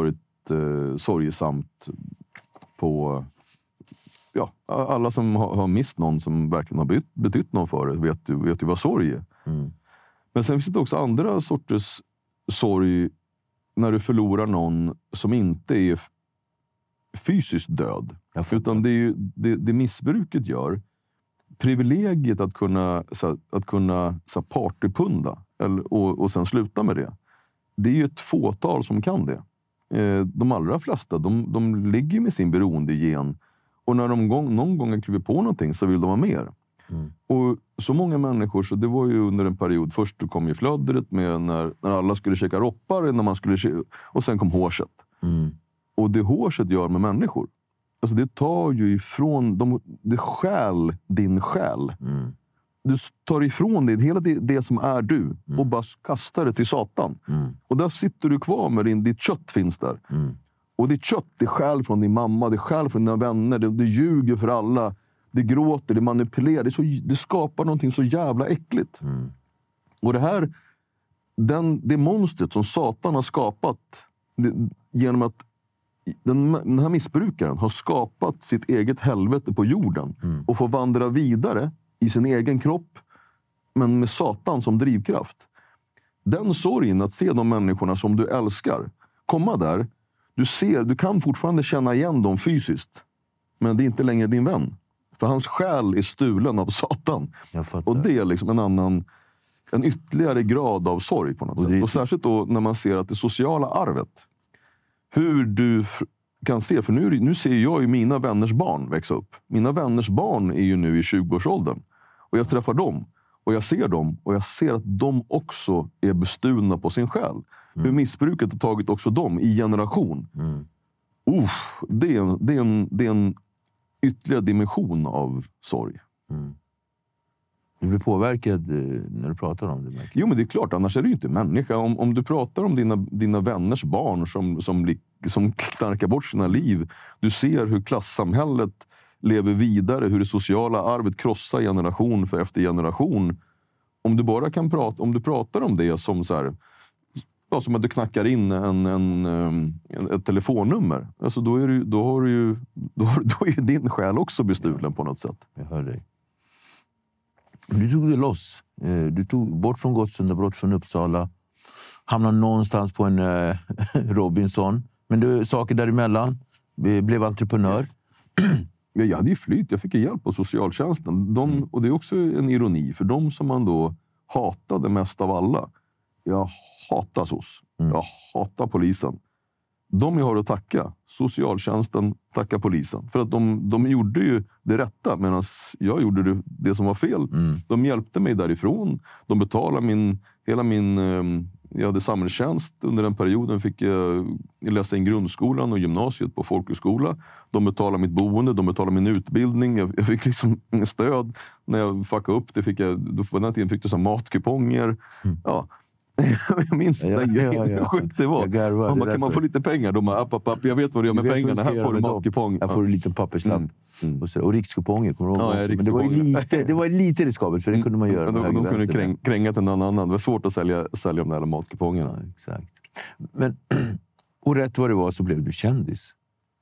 sorgesamt på... Ja, alla som har mist någon som verkligen har betytt någon för det vet ju vad sorg är. Men sen finns det också andra sorters sorg när du förlorar någon som inte är fysiskt död. Utan det är ju det missbruket gör. Privilegiet att kunna partypunda och sen sluta med det. Det är ju ett fåtal som kan det. De allra flesta, de ligger med sin beroendegen. Och när de någon gång kliver på någonting så vill de ha mer. Och så många människor, så det var ju under en period. Först kom ju flödret med när alla skulle käka roppar. Och sen kom hårset. Och det hårset gör med människor. Alltså det tar ju ifrån... Det stjäl din själ. Du tar ifrån dig hela det som är du. Och bara kastar det till Satan. Och där sitter du kvar med ditt kött finns där. Och ditt kött, det stjäl från din mamma. Det stjäl från dina vänner. Det ljuger för alla. Det gråter, det manipulerar. Det skapar någonting så jävla äckligt. Och det här... Det monstret som Satan har skapat... genom att den här missbrukaren har skapat sitt eget helvete på jorden. Och får vandra vidare i sin egen kropp. Men med Satan som drivkraft. Den sorgen att se de människorna som du älskar. Komma där. Du kan fortfarande känna igen dem fysiskt. Men det är inte längre din vän. För hans själ är stulen av Satan. Och det är liksom en ytterligare grad av sorg på något sätt. Och särskilt då när man ser att det sociala arvet. Hur du kan se, för nu ser jag ju mina vänners barn växa upp. Mina vänners barn är ju nu i 20-årsåldern. Och jag träffar dem. Och jag ser dem. Och jag ser att de också är bestulna på sin själ. Hur missbruket har tagit också dem i generation. Det är en ytterligare dimension av sorg. Du blir påverkad när du pratar om det. Jo, men det är klart. Annars är du ju inte människa. Om du pratar om dina vänners barn som knarkar bort sina liv. Du ser hur klassamhället lever vidare. Hur det sociala arvet krossar generation för efter generation. Om du pratar om det som så här... Ja, som att du knackar in ett telefonnummer. Alltså då är ju din själ också bestulen på något sätt. Jag hör dig. Du tog det loss. Du tog bort från Gottsunda, bort från Uppsala. Hamnade någonstans på en Robinson. Men du, saker däremellan. Blev entreprenör. Jag hade ju flytt. Jag fick hjälp av socialtjänsten. Och det är också en ironi. För de som man då hatade mest av alla. Jag hatar SOS. Jag hatar polisen. De jag har att tacka. Socialtjänsten tackar polisen. För att de gjorde ju det rätta. Medan jag gjorde det som var fel. De hjälpte mig därifrån. De betalade jag hade samhällstjänst under den perioden. Fick jag läsa in grundskolan och gymnasiet på folkhögskola. De betalade mitt boende. De betalade min utbildning. Jag fick liksom stöd. När jag fuckade upp det på den tiden fick du så matkuponger. Ja. Jag minns hur sjukt det var. Kan man få lite pengar? De bara, jag vet vad du gör med pengarna. Här får du matkupong. Här får du en liten papperslapp. Och rikskuponger, kommer du ihåg? Men det var lite riskabelt, för det kunde man göra. De kunde kränga till någon annan. Det var svårt att sälja de där matkupongerna. Ja, exakt. Men, och rätt vad det var så blev du kändis.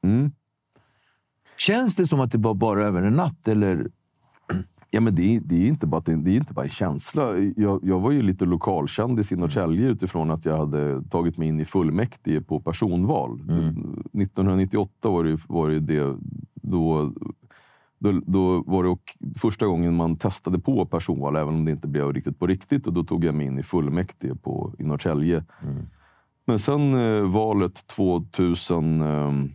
Känns det som att det bara över en natt, eller... Ja, men det är inte bara en känsla. Jag var ju lite lokalkändis i Norrtälje utifrån att jag hade tagit mig in i fullmäktige på personval. 1998 var det då var det första gången man testade på personval, även om det inte blev riktigt på riktigt. Och då tog jag mig in i fullmäktige i Norrtälje. Men sen valet 2002,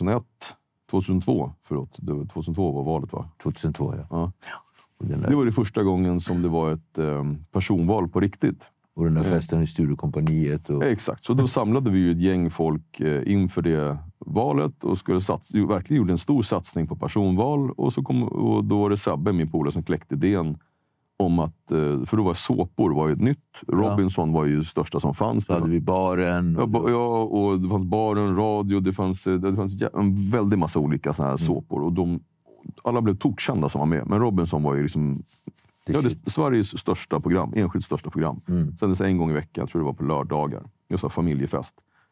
förlåt. 2002 var valet, va? 2002, ja. Det var det första gången som det var ett personval på riktigt. Och den där festen i Sturekompaniet. Exakt, så då samlade vi ju ett gäng folk inför det valet. Och verkligen gjorde en stor satsning på personval. Och då var det Sabbe, min polare, som kläckte idén om att... För då var såpor var ju ett nytt. Robinson var ju det största som fanns. Då hade vi baren. Ja, och det fanns baren, radio. Det fanns en väldig massa olika såna här såpor. Och alla blev tokkända som var med. Men Robinson var ju liksom... det är Sveriges största program. Enskilt största program. Sändes en gång i veckan. Jag tror det var på lördagar. Just en familjefest.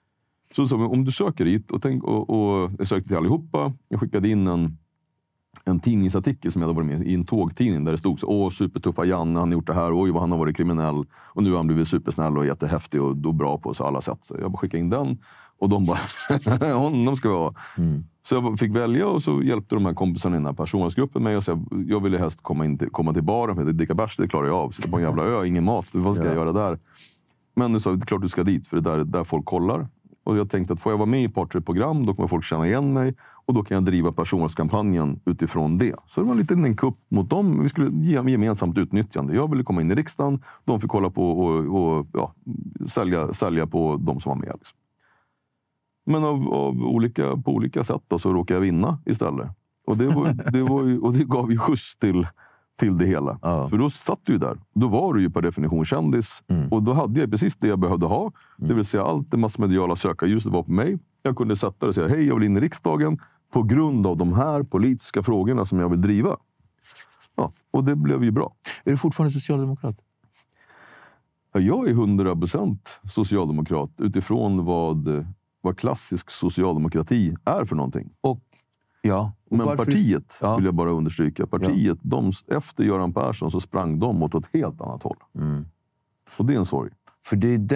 Så om du söker hit och jag sökte till allihopa. Jag skickade in en tidningsartikel som jag hade varit med i en tågtidning där det stod så, supertuffa Janne, han har gjort det här, oj vad han har varit kriminell och nu har han blivit supersnäll och jättehäftig och bra på så alla sätt. Så jag bara skickade in den och de bara, honom ska vi ha. Så jag fick välja och så hjälpte de här kompisarna i den här personalsgruppen mig och sa, jag ville helst komma till baren för att dricka bärs, det klarar jag av. Sitta på en jävla ö, ingen mat, vad ska jag göra där? Men du sa, det är klart du ska dit för det är där folk kollar. Och jag tänkte att får jag vara med i ett par, 3 program, då kommer folk känna igen mig. Och då kan jag driva personalskampanjen utifrån det. Så det var en kupp mot dem. Vi skulle ge gemensamt utnyttjande. Jag ville komma in i riksdagen. De fick kolla på och sälja på de som var med. Liksom. Men på olika sätt då, så råkade jag vinna istället. Och det gav ju skjuts till det hela. Ja. För då satt du där. Då var du ju per definition kändis. Och då hade jag precis det jag behövde ha. Det vill säga allt det massmediala sökarljuset var på mig. Jag kunde sätta det och säga, hej jag vill in i riksdagen på grund av de här politiska frågorna som jag vill driva. Ja, och det blev ju bra. Är du fortfarande socialdemokrat? Ja, jag är 100% socialdemokrat utifrån vad klassisk socialdemokrati är för någonting. Men partiet, vill jag bara understryka, partiet, efter Göran Persson så sprang de åt ett helt annat håll. Och det är en sorg. För det är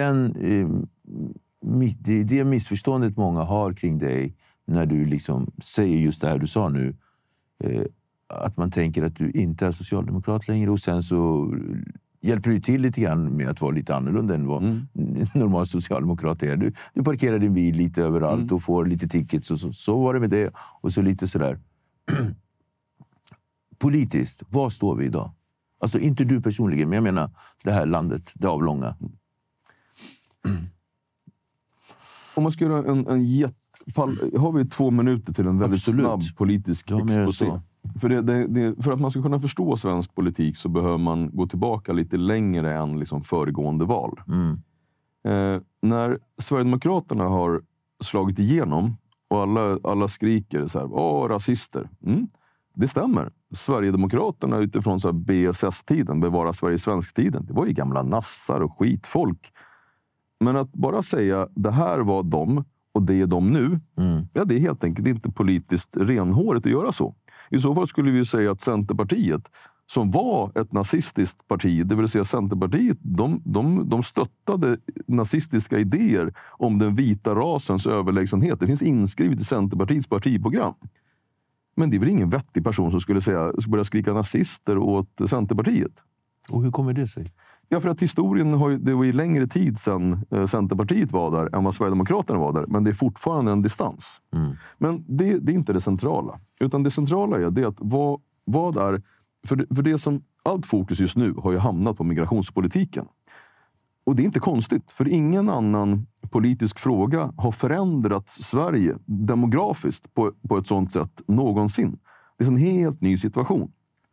det missförståndet många har kring dig när du liksom säger just det här du sa nu. Att man tänker att du inte är socialdemokrat längre och sen så hjälper du till lite grann med att vara lite annorlunda än vad normal socialdemokrat är. Du parkerar din bil lite överallt och får lite tickets och så var det med det. Och så lite sådär. Politiskt, var står vi idag? Alltså inte du personligen, men jag menar det här landet, det avlånga. Om man ska göra har vi 2 minuter till en väldigt snabb politisk exposé. För att man ska kunna förstå svensk politik så behöver man gå tillbaka lite längre än liksom föregående val. När Sverigedemokraterna har slagit igenom och alla skriker så här, rasister. Det stämmer. Sverigedemokraterna utifrån så här BSS-tiden, Bevara Sverige svensk-tiden, det var ju gamla nassar och skitfolk. Men att bara säga, det här var de och det är de nu, det är helt enkelt inte politiskt renhårigt att göra så. I så fall skulle vi säga att Centerpartiet, som var ett nazistiskt parti, det vill säga Centerpartiet, de stöttade nazistiska idéer om den vita rasens överlägsenhet. Det finns inskrivet i Centerpartiets partiprogram. Men det är väl ingen vettig person som skulle börja skrika nazister åt Centerpartiet. Och hur kommer det sig? Ja, för att historien det var ju längre tid sedan Centerpartiet var där än vad Sverigedemokraterna var där. Men det är fortfarande en distans. Men det är inte det centrala. Utan det centrala är det att vad är... För det som allt fokus just nu har ju hamnat på migrationspolitiken. Och det är inte konstigt. För ingen annan politisk fråga har förändrat Sverige demografiskt på ett sånt sätt någonsin. Det är en helt ny situation.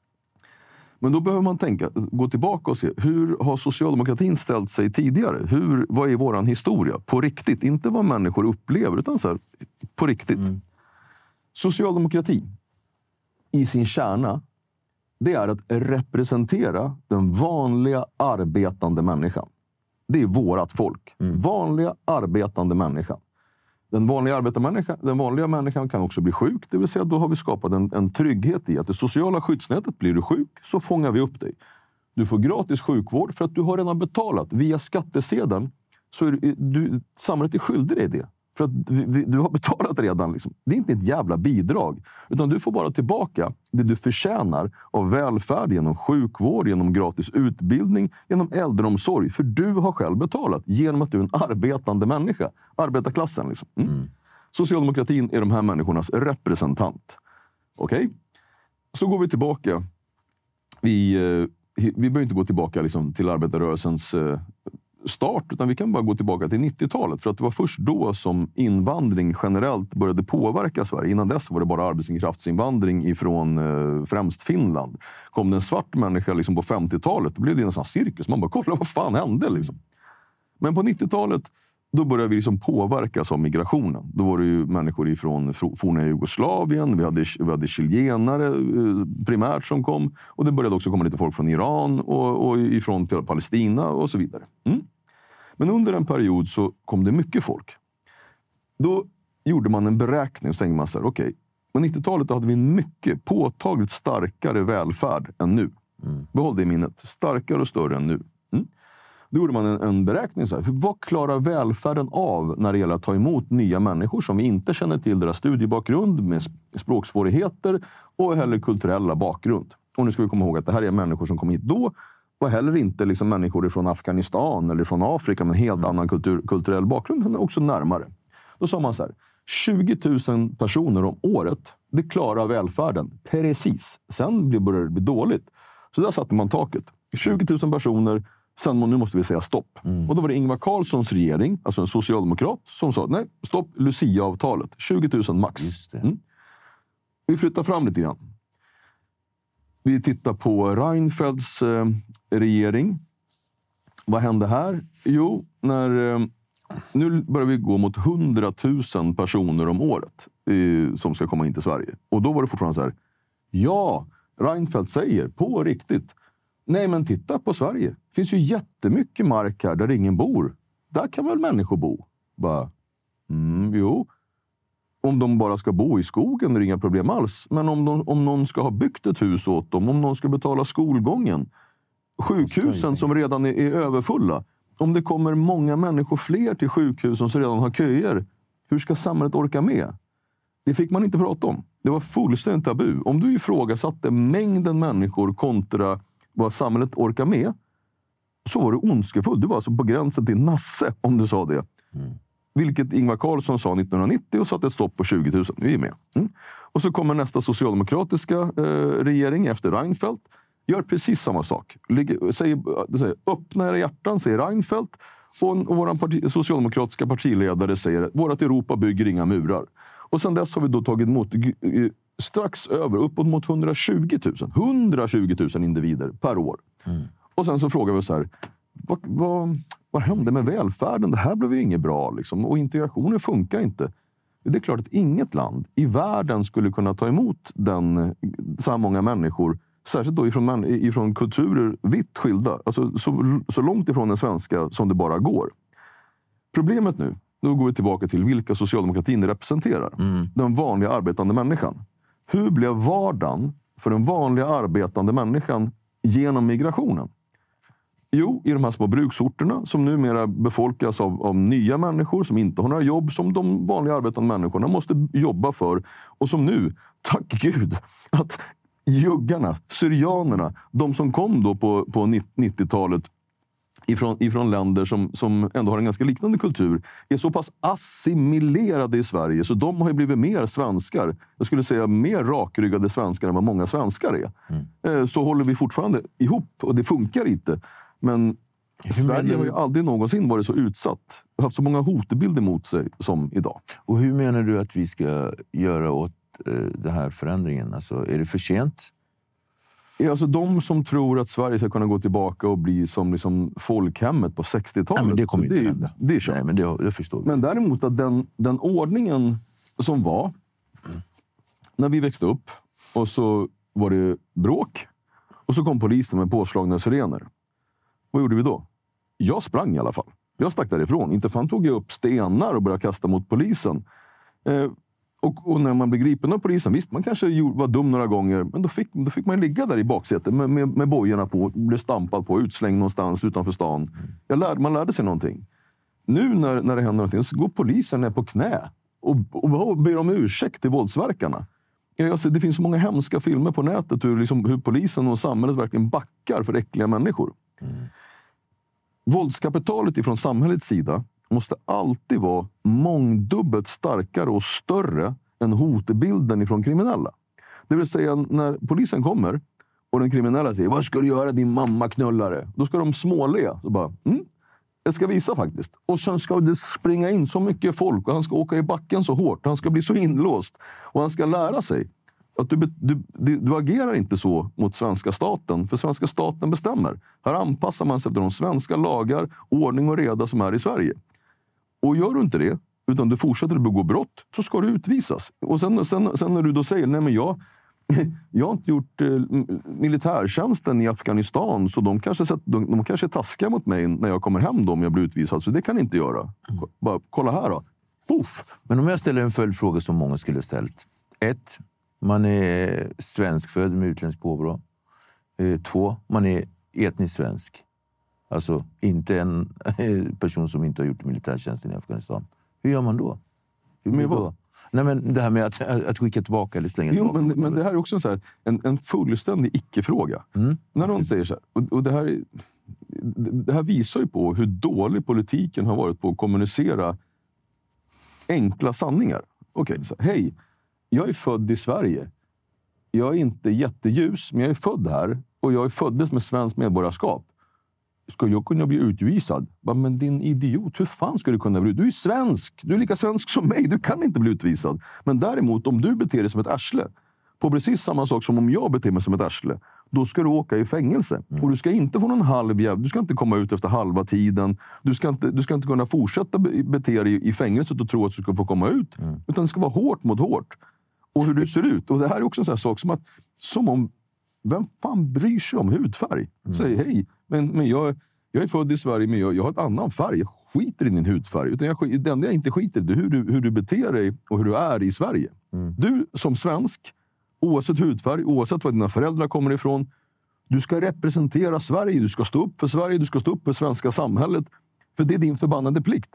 Men då behöver man gå tillbaka och se, hur har socialdemokratin ställt sig tidigare? Vad är våran historia? På riktigt, inte vad människor upplever, utan så här, på riktigt. Socialdemokrati i sin kärna, det är att representera den vanliga arbetande människan. Det är vårat folk. Vanliga arbetande människan. Den vanliga människan kan också bli sjuk. Det vill säga då har vi skapat en trygghet i att det sociala skyddsnätet, blir du sjuk så fångar vi upp dig. Du får gratis sjukvård för att du har redan betalat via skattesedeln. Så samhället är skyldig dig det. För att du har betalat redan. Liksom. Det är inte ett jävla bidrag. Utan du får bara tillbaka det du förtjänar av välfärd genom sjukvård, genom gratis utbildning, genom äldreomsorg. För du har själv betalat genom att du är en arbetande människa. Arbetarklassen liksom. Socialdemokratin är de här människornas representant. Okej? Så går vi tillbaka. Vi behöver inte gå tillbaka liksom, till arbetarrörelsens start, utan vi kan bara gå tillbaka till 90-talet. För att det var först då som invandring generellt började påverka Sverige. Innan dess var det bara arbetskraftsinvandring ifrån främst Finland. Kom det en svart människa liksom på 50-talet, då blev det en sån cirkus. Man bara, kolla vad fan hände liksom. Men på 90-talet, då började vi liksom påverkas av migrationen. Då var det ju människor ifrån forna Jugoslavien, vi hade chilenare primärt som kom. Och det började också komma lite folk från Iran och ifrån Palestina och så vidare. Men under en period så kom det mycket folk. Då gjorde man en beräkning och tänkte man så här, okej, på 90-talet hade vi en mycket påtagligt starkare välfärd än nu. Behåll det i minnet. Starkare och större än nu. Då gjorde man en beräkning så här. Vad klarar välfärden av när det gäller att ta emot nya människor som vi inte känner till deras studiebakgrund med språksvårigheter och heller kulturella bakgrund. Och nu ska vi komma ihåg att det här är människor som kom hit då och heller inte liksom människor från Afghanistan eller från Afrika med en helt annan kulturell bakgrund, men också närmare. Då sa man så här, 20 000 personer om året, det klarar välfärden precis. Sen började det bli dåligt. Så där satte man taket. 20 000 personer, sen nu måste vi säga stopp. Och då var det Ingvar Carlssons regering, alltså en socialdemokrat, som sa nej, stopp Lucia-avtalet. 20 000 max. Just det. Vi flyttar fram lite grann. Vi tittar på Reinfeldts regering. Vad hände här? Jo, nu börjar vi gå mot 100 000 personer om året som ska komma in till Sverige. Och då var det fortfarande så här, ja, Reinfeldt säger på riktigt. Nej, men titta på Sverige. Det finns ju jättemycket mark här där ingen bor. Där kan väl människor bo? Bara, jo. Om de bara ska bo i skogen är det inga problem alls. Men om någon ska ha byggt ett hus åt dem, om någon ska betala skolgången, sjukhusen som redan är överfulla. Om det kommer många människor fler till sjukhusen som redan har köer, hur ska samhället orka med? Det fick man inte prata om. Det var fullständigt tabu. Om du ifrågasatte mängden människor kontra vad samhället orkar med, så var du ondskefull. Du var alltså på gränsen till nasse om du sa det. Vilket Ingvar Carlsson sa 1990 och satte ett stopp på 20 000. Vi är med. Och så kommer nästa socialdemokratiska regering efter Reinfeldt. Gör precis samma sak. Säger, öppna era hjärtan, säger Reinfeldt. Och vår socialdemokratiska partiledare säger vårt Europa bygger inga murar. Och sen dess har vi då tagit emot strax över, uppåt mot 120 000 individer per år. Och sen så frågar vi så här, vad hände med välfärden? Det här blev ju inget bra. Liksom. Och integrationen funkar inte. Det är klart att inget land i världen skulle kunna ta emot så här många människor. Särskilt då ifrån kulturer vitt skilda. Alltså så långt ifrån den svenska som det bara går. Problemet nu, då går vi tillbaka till vilka socialdemokratin representerar. Den vanliga arbetande människan. Hur blev vardagen för den vanliga arbetande människan genom migrationen? Jo, i de här små bruksorterna som numera befolkas av nya människor som inte har några jobb som de vanliga arbetande människorna måste jobba för. Och som nu, tack Gud, att juggarna, syrianerna, de som kom då på 90-talet ifrån länder som ändå har en ganska liknande kultur, är så pass assimilerade i Sverige så de har ju blivit mer svenskar. Jag skulle säga mer rakryggade svenskar än vad många svenskar är. Så håller vi fortfarande ihop och det funkar inte. Men Sverige har ju aldrig någonsin varit så utsatt. Haft så många hotbilder mot sig som idag. Och hur menar du att vi ska göra åt den här förändringen? Alltså, är det för sent? Alltså de som tror att Sverige ska kunna gå tillbaka och bli som liksom folkhemmet på 60-talet. Nej, men det kommer inte hända. Det är Nej, men det förstår vi. Men däremot att den ordningen som var när vi växte upp och så var det bråk och så kom polisen med påslagna sirener. Vad gjorde vi då? Jag sprang i alla fall. Jag stack därifrån. Inte fan tog jag upp stenar och började kasta mot polisen. Och när man blev gripen av polisen, visst, man kanske var dum några gånger, men då fick man ligga där i baksätet med bojorna på, bli stampad på, utslängd någonstans utanför stan. Man lärde sig någonting. Nu när det händer någonting så går polisen ner på knä och ber om ursäkt till våldsverkarna. Det finns så många hemska filmer på nätet hur polisen och samhället verkligen backar för äckliga människor. Våldskapitalet ifrån samhällets sida måste alltid vara mångdubbelt starkare och större än hotbilden ifrån kriminella. Det vill säga när polisen kommer och den kriminella säger vad ska du göra din mamma knullare? Då ska de småle. Så bara, jag ska visa faktiskt. Och sen ska det springa in så mycket folk och han ska åka i backen så hårt. Han ska bli så inlåst och han ska lära sig att du agerar inte så mot svenska staten. För svenska staten bestämmer. Här anpassar man sig efter de svenska lagar, ordning och reda som är i Sverige. Och gör du inte det, utan du fortsätter att begå brott, så ska du utvisas. Och sen när du då säger, nej men jag har inte gjort militärtjänsten i Afghanistan, så de kanske är taskiga mot mig när jag kommer hem då, om jag blir utvisad. Så det kan jag inte göra. Bara kolla här då. Puff. Men om jag ställer en följdfråga som många skulle ha ställt. 1. Man är svenskfödd med utländsk påbrå. 2. Man är etnisk svensk. Alltså inte en person som inte har gjort militärtjänsten i Afghanistan. Hur gör man då? Nej, men det här med att skicka tillbaka eller slänga tillbaka. Men det här är också så här, en fullständig icke-fråga. När någon säger så här, och det här visar ju på hur dålig politiken har varit på att kommunicera enkla sanningar. Okej, så hej, jag är född i Sverige. Jag är inte jätteljus, men jag är född här. Och jag är föddes med svensk medborgarskap. Ska jag kunna bli utvisad? Men din idiot, hur fan ska du kunna bli utvisad? Du är svensk! Du är lika svensk som mig. Du kan inte bli utvisad. Men däremot, om du beter dig som ett arsle, på precis samma sak som om jag beter mig som ett arsle, då ska du åka i fängelse. Och du ska inte få någon halv jävla... Du ska inte komma ut efter halva tiden. Du ska inte kunna fortsätta bete dig i fängelset och tro att du ska få komma ut. Utan det ska vara hårt mot hårt. Och hur du ser ut. Och det här är också en sån här sak som om... Vem fan bryr sig om hudfärg? Säg hej, men jag är född i Sverige, men jag har ett annan färg. Jag skiter i din hudfärg. Utan det enda jag inte skiter i det är hur du beter dig och hur du är i Sverige. Du som svensk, oavsett hudfärg, oavsett var dina föräldrar kommer ifrån, du ska representera Sverige. Du ska stå upp för Sverige, du ska stå upp för svenska samhället. För det är din förbannade plikt.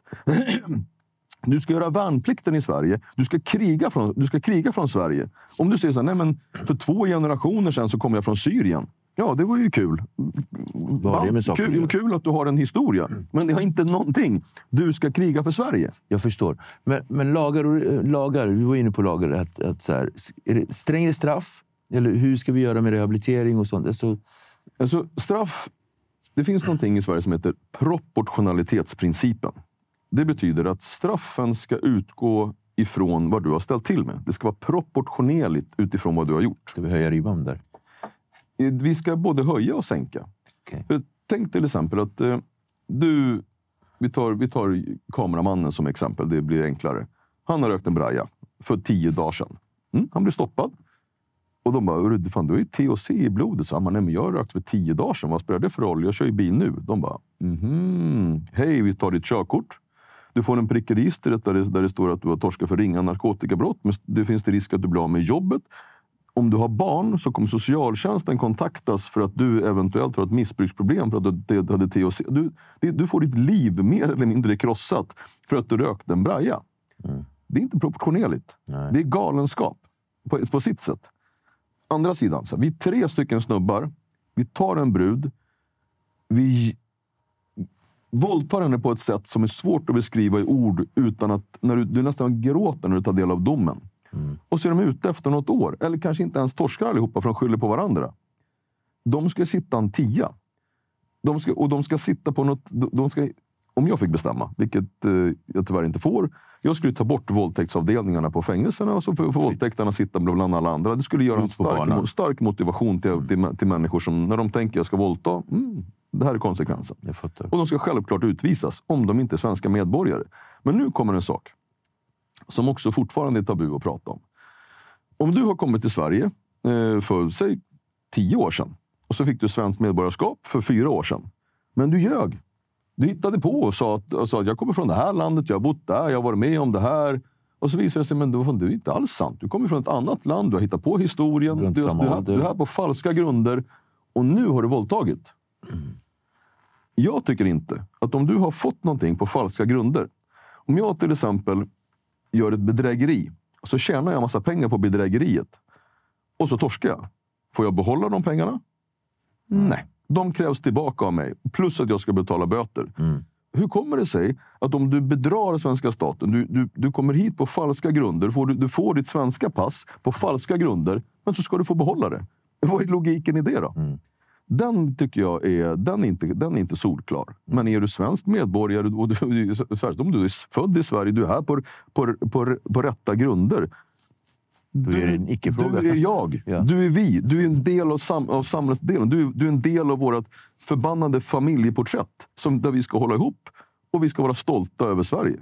Du ska göra värnplikten i Sverige. Du ska kriga från Sverige. Om du säger så här, nej men för 2 generationer sedan så kom jag från Syrien. Ja, det var ju kul. Kul att du har en historia. Men det har inte någonting. Du ska kriga för Sverige. Jag förstår. Men lagar, vi var inne på lagar. Att så här, är det strängare straff? Eller hur ska vi göra med rehabilitering och sånt? Alltså straff, det finns någonting i Sverige som heter proportionalitetsprincipen. Det betyder att straffen ska utgå ifrån vad du har ställt till med. Det ska vara proportionerligt utifrån vad du har gjort. Ska vi höja ribban där? Vi ska både höja och sänka. Okay. Tänk till exempel att vi tar kameramannen som exempel. Det blir enklare. Han har rökt en braja för 10 dagar sedan. Han blir stoppad. Och de bara, fan, du har ju THC i blodet. Så han bara, nej men jag har rökt för 10 dagar sedan. Vad spelar det för roll? Jag kör ju bil nu. De bara, hej, vi tar ditt körkort. Du får en prick i registret där det står att du har torskat för ringa narkotikabrott. Men det finns det risk att du blir av med jobbet. Om du har barn så kommer socialtjänsten kontaktas för att du eventuellt har ett missbruksproblem för att du hade THC. Du får ditt liv mer eller mindre krossat för att du rökte en braja. Det är inte proportionerligt. Nej. Det är galenskap på sitt sätt. Andra sidan, så vi är 3 stycken snubbar. Vi tar en brud. Vi våldtar henne på ett sätt som är svårt att beskriva i ord utan att när du nästan gråter när du tar del av domen. Och så är de ute efter något år. Eller kanske inte ens torskar allihopa för de skyller på varandra. De ska sitta en 10. De ska sitta på något... Om jag fick bestämma, vilket jag tyvärr inte får. Jag skulle ta bort våldtäktsavdelningarna på fängelserna och så får våldtäkterna sitta bland alla andra. Det skulle göra en stark motivation till människor som när de tänker jag ska våldta. Det här är konsekvensen. Och de ska självklart utvisas om de inte är svenska medborgare. Men nu kommer en sak som också fortfarande är tabu att prata om. Om du har kommit till Sverige för, säg, 10 år sedan. Och så fick du svenskt medborgarskap för 4 år sedan. Men du ljög. Du hittade på och sa att jag kommer från det här landet, jag har bott där, jag har varit med om det här. Och så visar det sig, men det är inte alls sant. Du kommer från ett annat land, du har hittat på historien. Du är här på falska grunder. Och nu har du våldtagit. Jag tycker inte att om du har fått någonting på falska grunder. Om jag till exempel gör ett bedrägeri. Så tjänar jag en massa pengar på bedrägeriet. Och så torskar jag. Får jag behålla de pengarna? Nej. De krävs tillbaka av mig. Plus att jag ska betala böter. Hur kommer det sig att om du bedrar svenska staten. Du kommer hit på falska grunder. Du får ditt svenska pass på falska grunder. Men så ska du få behålla det. Vad är logiken i det då? Den tycker jag den är inte solklar. Men är du svensk medborgare och om du är född i Sverige, du är här på rätta grunder. Då är det en icke-fråga. Du är jag. Ja. Du är vi. Du är en del av samhällsdelen. Du är en del av vårt förbannade familjeporträtt där vi ska hålla ihop och vi ska vara stolta över Sverige.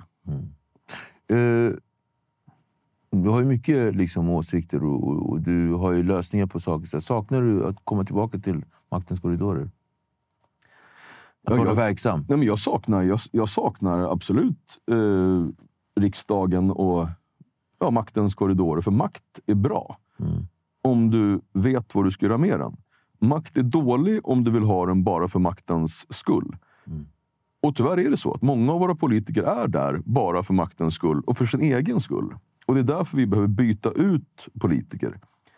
Du har ju mycket liksom åsikter och du har ju lösningar på saker. Så saknar du att komma tillbaka till maktens korridorer? Att vara verksam? Nej, men jag saknar absolut riksdagen och maktens korridorer. För makt är bra om du vet vad du ska göra med den. Makt är dålig om du vill ha den bara för maktens skull. Och tyvärr är det så att många av våra politiker är där bara för maktens skull och för sin egen skull. Och det är därför vi behöver byta ut politiker.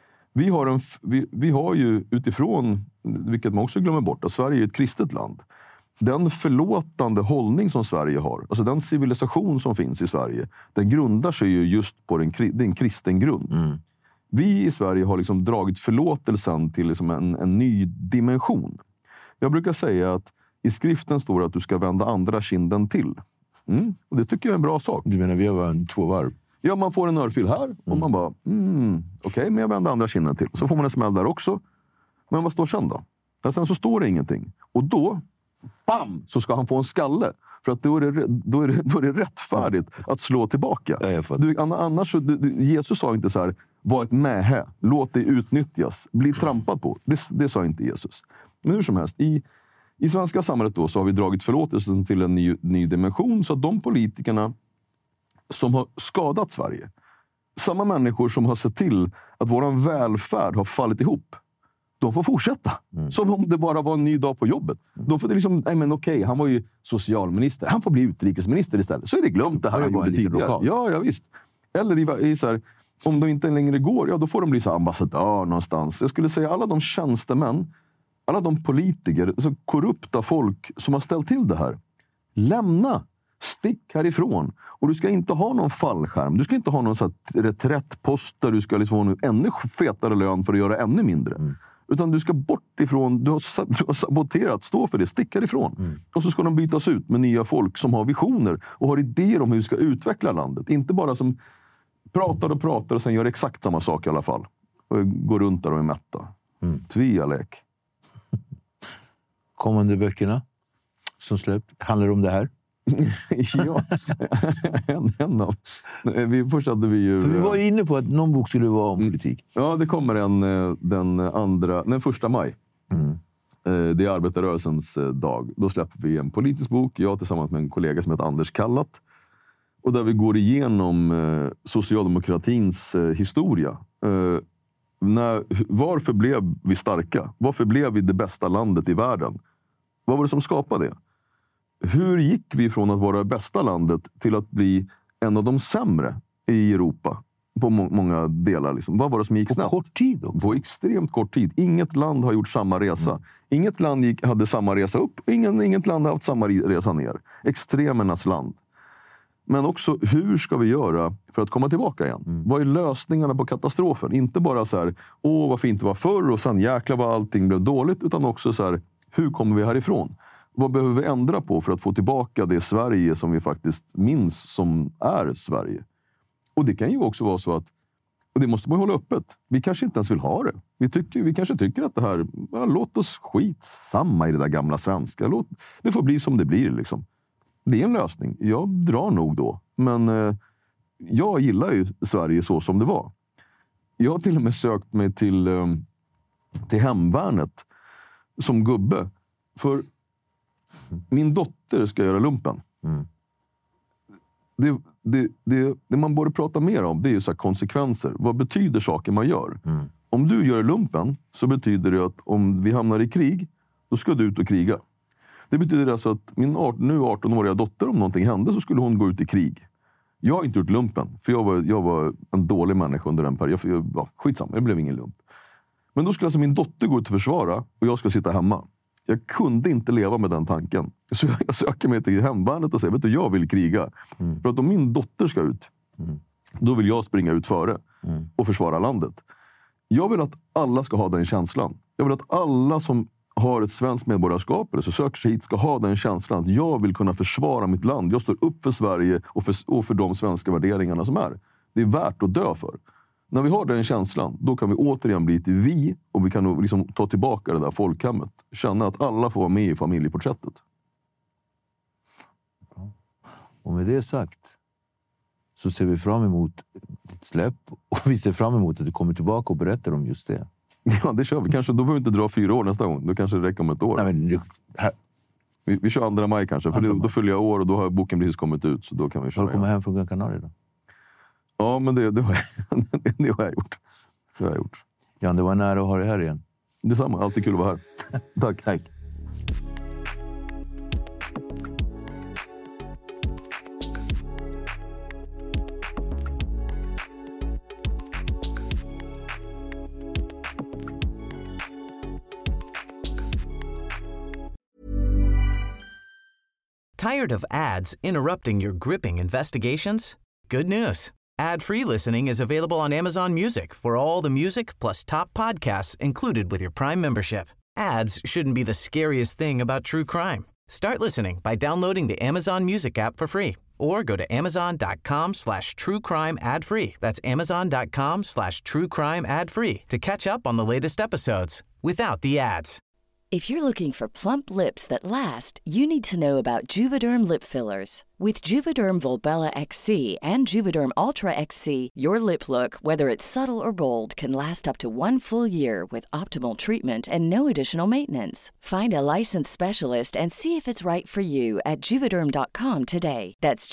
Vi har ju utifrån, vilket man också glömmer bort, att Sverige är ett kristet land. Den förlåtande hållning som Sverige har, alltså den civilisation som finns i Sverige, den grundar sig ju just på en kristen grund. Vi i Sverige har liksom dragit förlåtelsen till liksom en ny dimension. Jag brukar säga att i skriften står det att du ska vända andra kinden till. Och det tycker jag är en bra sak. Du menar vi har 2 varv? Ja, man får en örfil här och man bara, okej, men jag vänder andra kinden till. Så får man en smäll där också. Men vad står sen då? Ja, sen så står det ingenting. Och då, bam, så ska han få en skalle. För att då är det rättfärdigt att slå tillbaka. Annars, Jesus sa inte så här, var ett mähä, låt dig utnyttjas, bli trampad på. Det sa inte Jesus. Men hur som helst, i svenska samhället då så har vi dragit förlåtelsen till en ny dimension. Så att de politikerna som har skadat Sverige, samma människor som har sett till att våran välfärd har fallit ihop, de får fortsätta. Som om det bara var en ny dag på jobbet. De får det liksom, okej, han var ju socialminister, han får bli utrikesminister istället. Så är det glömt det här han gjorde tidigare. Ja, visst. Eller i så här, om de inte längre går, då får de bli så ambassadör någonstans. Jag skulle säga alla de tjänstemän, alla de politiker, så korrupta folk som har ställt till det här. Lämna! Stick härifrån. Och du ska inte ha någon fallskärm. Du ska inte ha någon så här reträttpost där du ska liksom ha en ännu fetare lön för att göra ännu mindre. Utan du ska bort ifrån, du har saboterat, stå för det, stick härifrån. Och så ska de bytas ut med nya folk som har visioner och har idéer om hur vi ska utveckla landet. Inte bara som pratar och sen gör exakt samma sak i alla fall. Och går runt där och är mätta. Tvialek. Kommande böckerna som släppt, handlar det om det här? Ja, en av. Först hade vi ju... För vi var inne på att någon bok skulle vara om politik. Ja, det kommer den 1 maj. Det är arbetarrörelsens dag. Då släpper vi en politisk bok, jag tillsammans med en kollega som heter Anders Kallat. Och där vi går igenom socialdemokratins historia. Varför blev vi starka? Varför blev vi det bästa landet i världen? Vad var det som skapade det? Hur gick vi från att vara det bästa landet till att bli en av de sämre i Europa? På många delar. Liksom. Vad var det som gick snabbt? På kort tid också. På extremt kort tid. Inget land har gjort samma resa. Inget land hade samma resa upp. Inget land har haft samma resa ner. Extremernas land. Men också, hur ska vi göra för att komma tillbaka igen? Vad är lösningarna på katastrofen? Inte bara så här, vad fint det var förr och sen jäklar vad allting blev dåligt. Utan också så här, hur kommer vi härifrån? Vad behöver vi ändra på för att få tillbaka det Sverige som vi faktiskt minns som är Sverige? Och det kan ju också vara så att, och det måste man hålla öppet, vi kanske inte ens vill ha det. Vi kanske tycker att det här, låt oss skitsamma i det där gamla svenska. Det får bli som det blir liksom. Det är en lösning. Jag drar nog då. Men jag gillar ju Sverige så som det var. Jag har till och med sökt mig till hemvärnet som gubbe. För min dotter ska göra lumpen. Det man borde prata mer om, det är ju så här konsekvenser. Vad betyder saker man gör? Om du gör lumpen så betyder det att om vi hamnar i krig, då ska du ut och kriga. Det betyder alltså att min nu 18-åriga dotter, om någonting hände så skulle hon gå ut i krig. Jag har inte gjort lumpen, för jag var en dålig människa under den perioden. Skitsamma, det blev ingen lump. Men då skulle alltså min dotter gå ut och försvara och jag ska sitta hemma. Jag kunde inte leva med den tanken. Så jag söker mig till hemvärnet och säger, vet du, jag vill kriga. För att om min dotter ska ut, då vill jag springa ut före och försvara landet. Jag vill att alla ska ha den känslan. Jag vill att alla som har ett svenskt medborgarskap eller så söker sig hit ska ha den känslan att jag vill kunna försvara mitt land. Jag står upp för Sverige och för de svenska värderingarna som är. Det är värt att dö för. När vi har den känslan, då kan vi återigen bli till vi och vi kan liksom ta tillbaka det där folkhemmet. Känna att alla får vara med i familjeporträttet. Och med det sagt så ser vi fram emot ditt släpp och vi ser fram emot att du kommer tillbaka och berättar om just det. Ja, det kör vi. Kanske, då behöver vi inte dra 4 år nästa gång. Då kanske det räcker om 1 år. Nej, men Vi kör 2 maj kanske, för då fyller jag år och då har boken precis kommit ut. Så då kan vi köra. Har du kommit hem från Gran Canaria då? Ja, men det har jag gjort. Det har jag gjort. Jan, det var nära att ha dig här igen. Detsamma, alltid kul att vara här. Tack. Tack. Tired of ads interrupting your gripping investigations? Good news. Ad-free listening is available on Amazon Music for all the music plus top podcasts included with your Prime membership. Ads shouldn't be the scariest thing about true crime. Start listening by downloading the Amazon Music app for free or go to amazon.com/truecrime ad-free. That's amazon.com/truecrime ad-free to catch up on the latest episodes without the ads. If you're looking for plump lips that last, you need to know about Juvederm lip fillers. With Juvederm Volbella XC and Juvederm Ultra XC, your lip look, whether it's subtle or bold, can last up to 1 full year with optimal treatment and no additional maintenance. Find a licensed specialist and see if it's right for you at Juvederm.com today. That's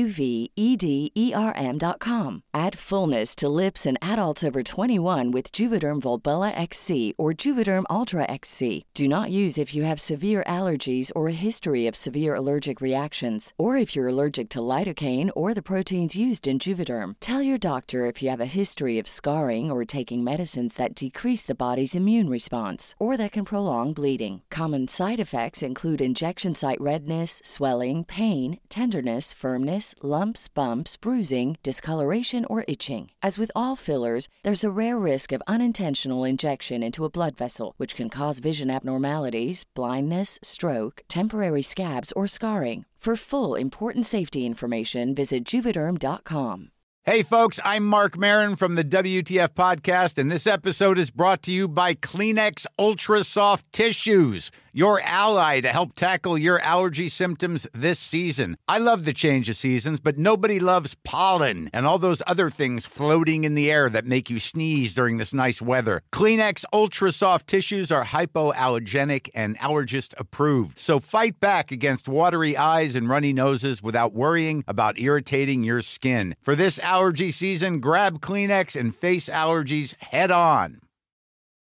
JUVEDERM.com. Add fullness to lips in adults over 21 with Juvederm Volbella XC or Juvederm Ultra XC. Do not use if you have severe allergies or a history of severe allergic reactions, or if you're allergic to lidocaine or the proteins used in Juvederm. Tell your doctor if you have a history of scarring or taking medicines that decrease the body's immune response or that can prolong bleeding. Common side effects include injection site redness, swelling, pain, tenderness, firmness, lumps, bumps, bruising, discoloration, or itching. As with all fillers, there's a rare risk of unintentional injection into a blood vessel, which can cause vision abnormalities, blindness, stroke, temporary scabs, or scarring. For full, important safety information, visit Juvederm.com. Hey, folks, I'm Mark Maron from the WTF Podcast, and this episode is brought to you by Kleenex Ultra Soft Tissues, your ally to help tackle your allergy symptoms this season. I love the change of seasons, but nobody loves pollen and all those other things floating in the air that make you sneeze during this nice weather. Kleenex Ultra Soft Tissues are hypoallergenic and allergist approved, so fight back against watery eyes and runny noses without worrying about irritating your skin. For this allergy season, grab Kleenex and face allergies head on.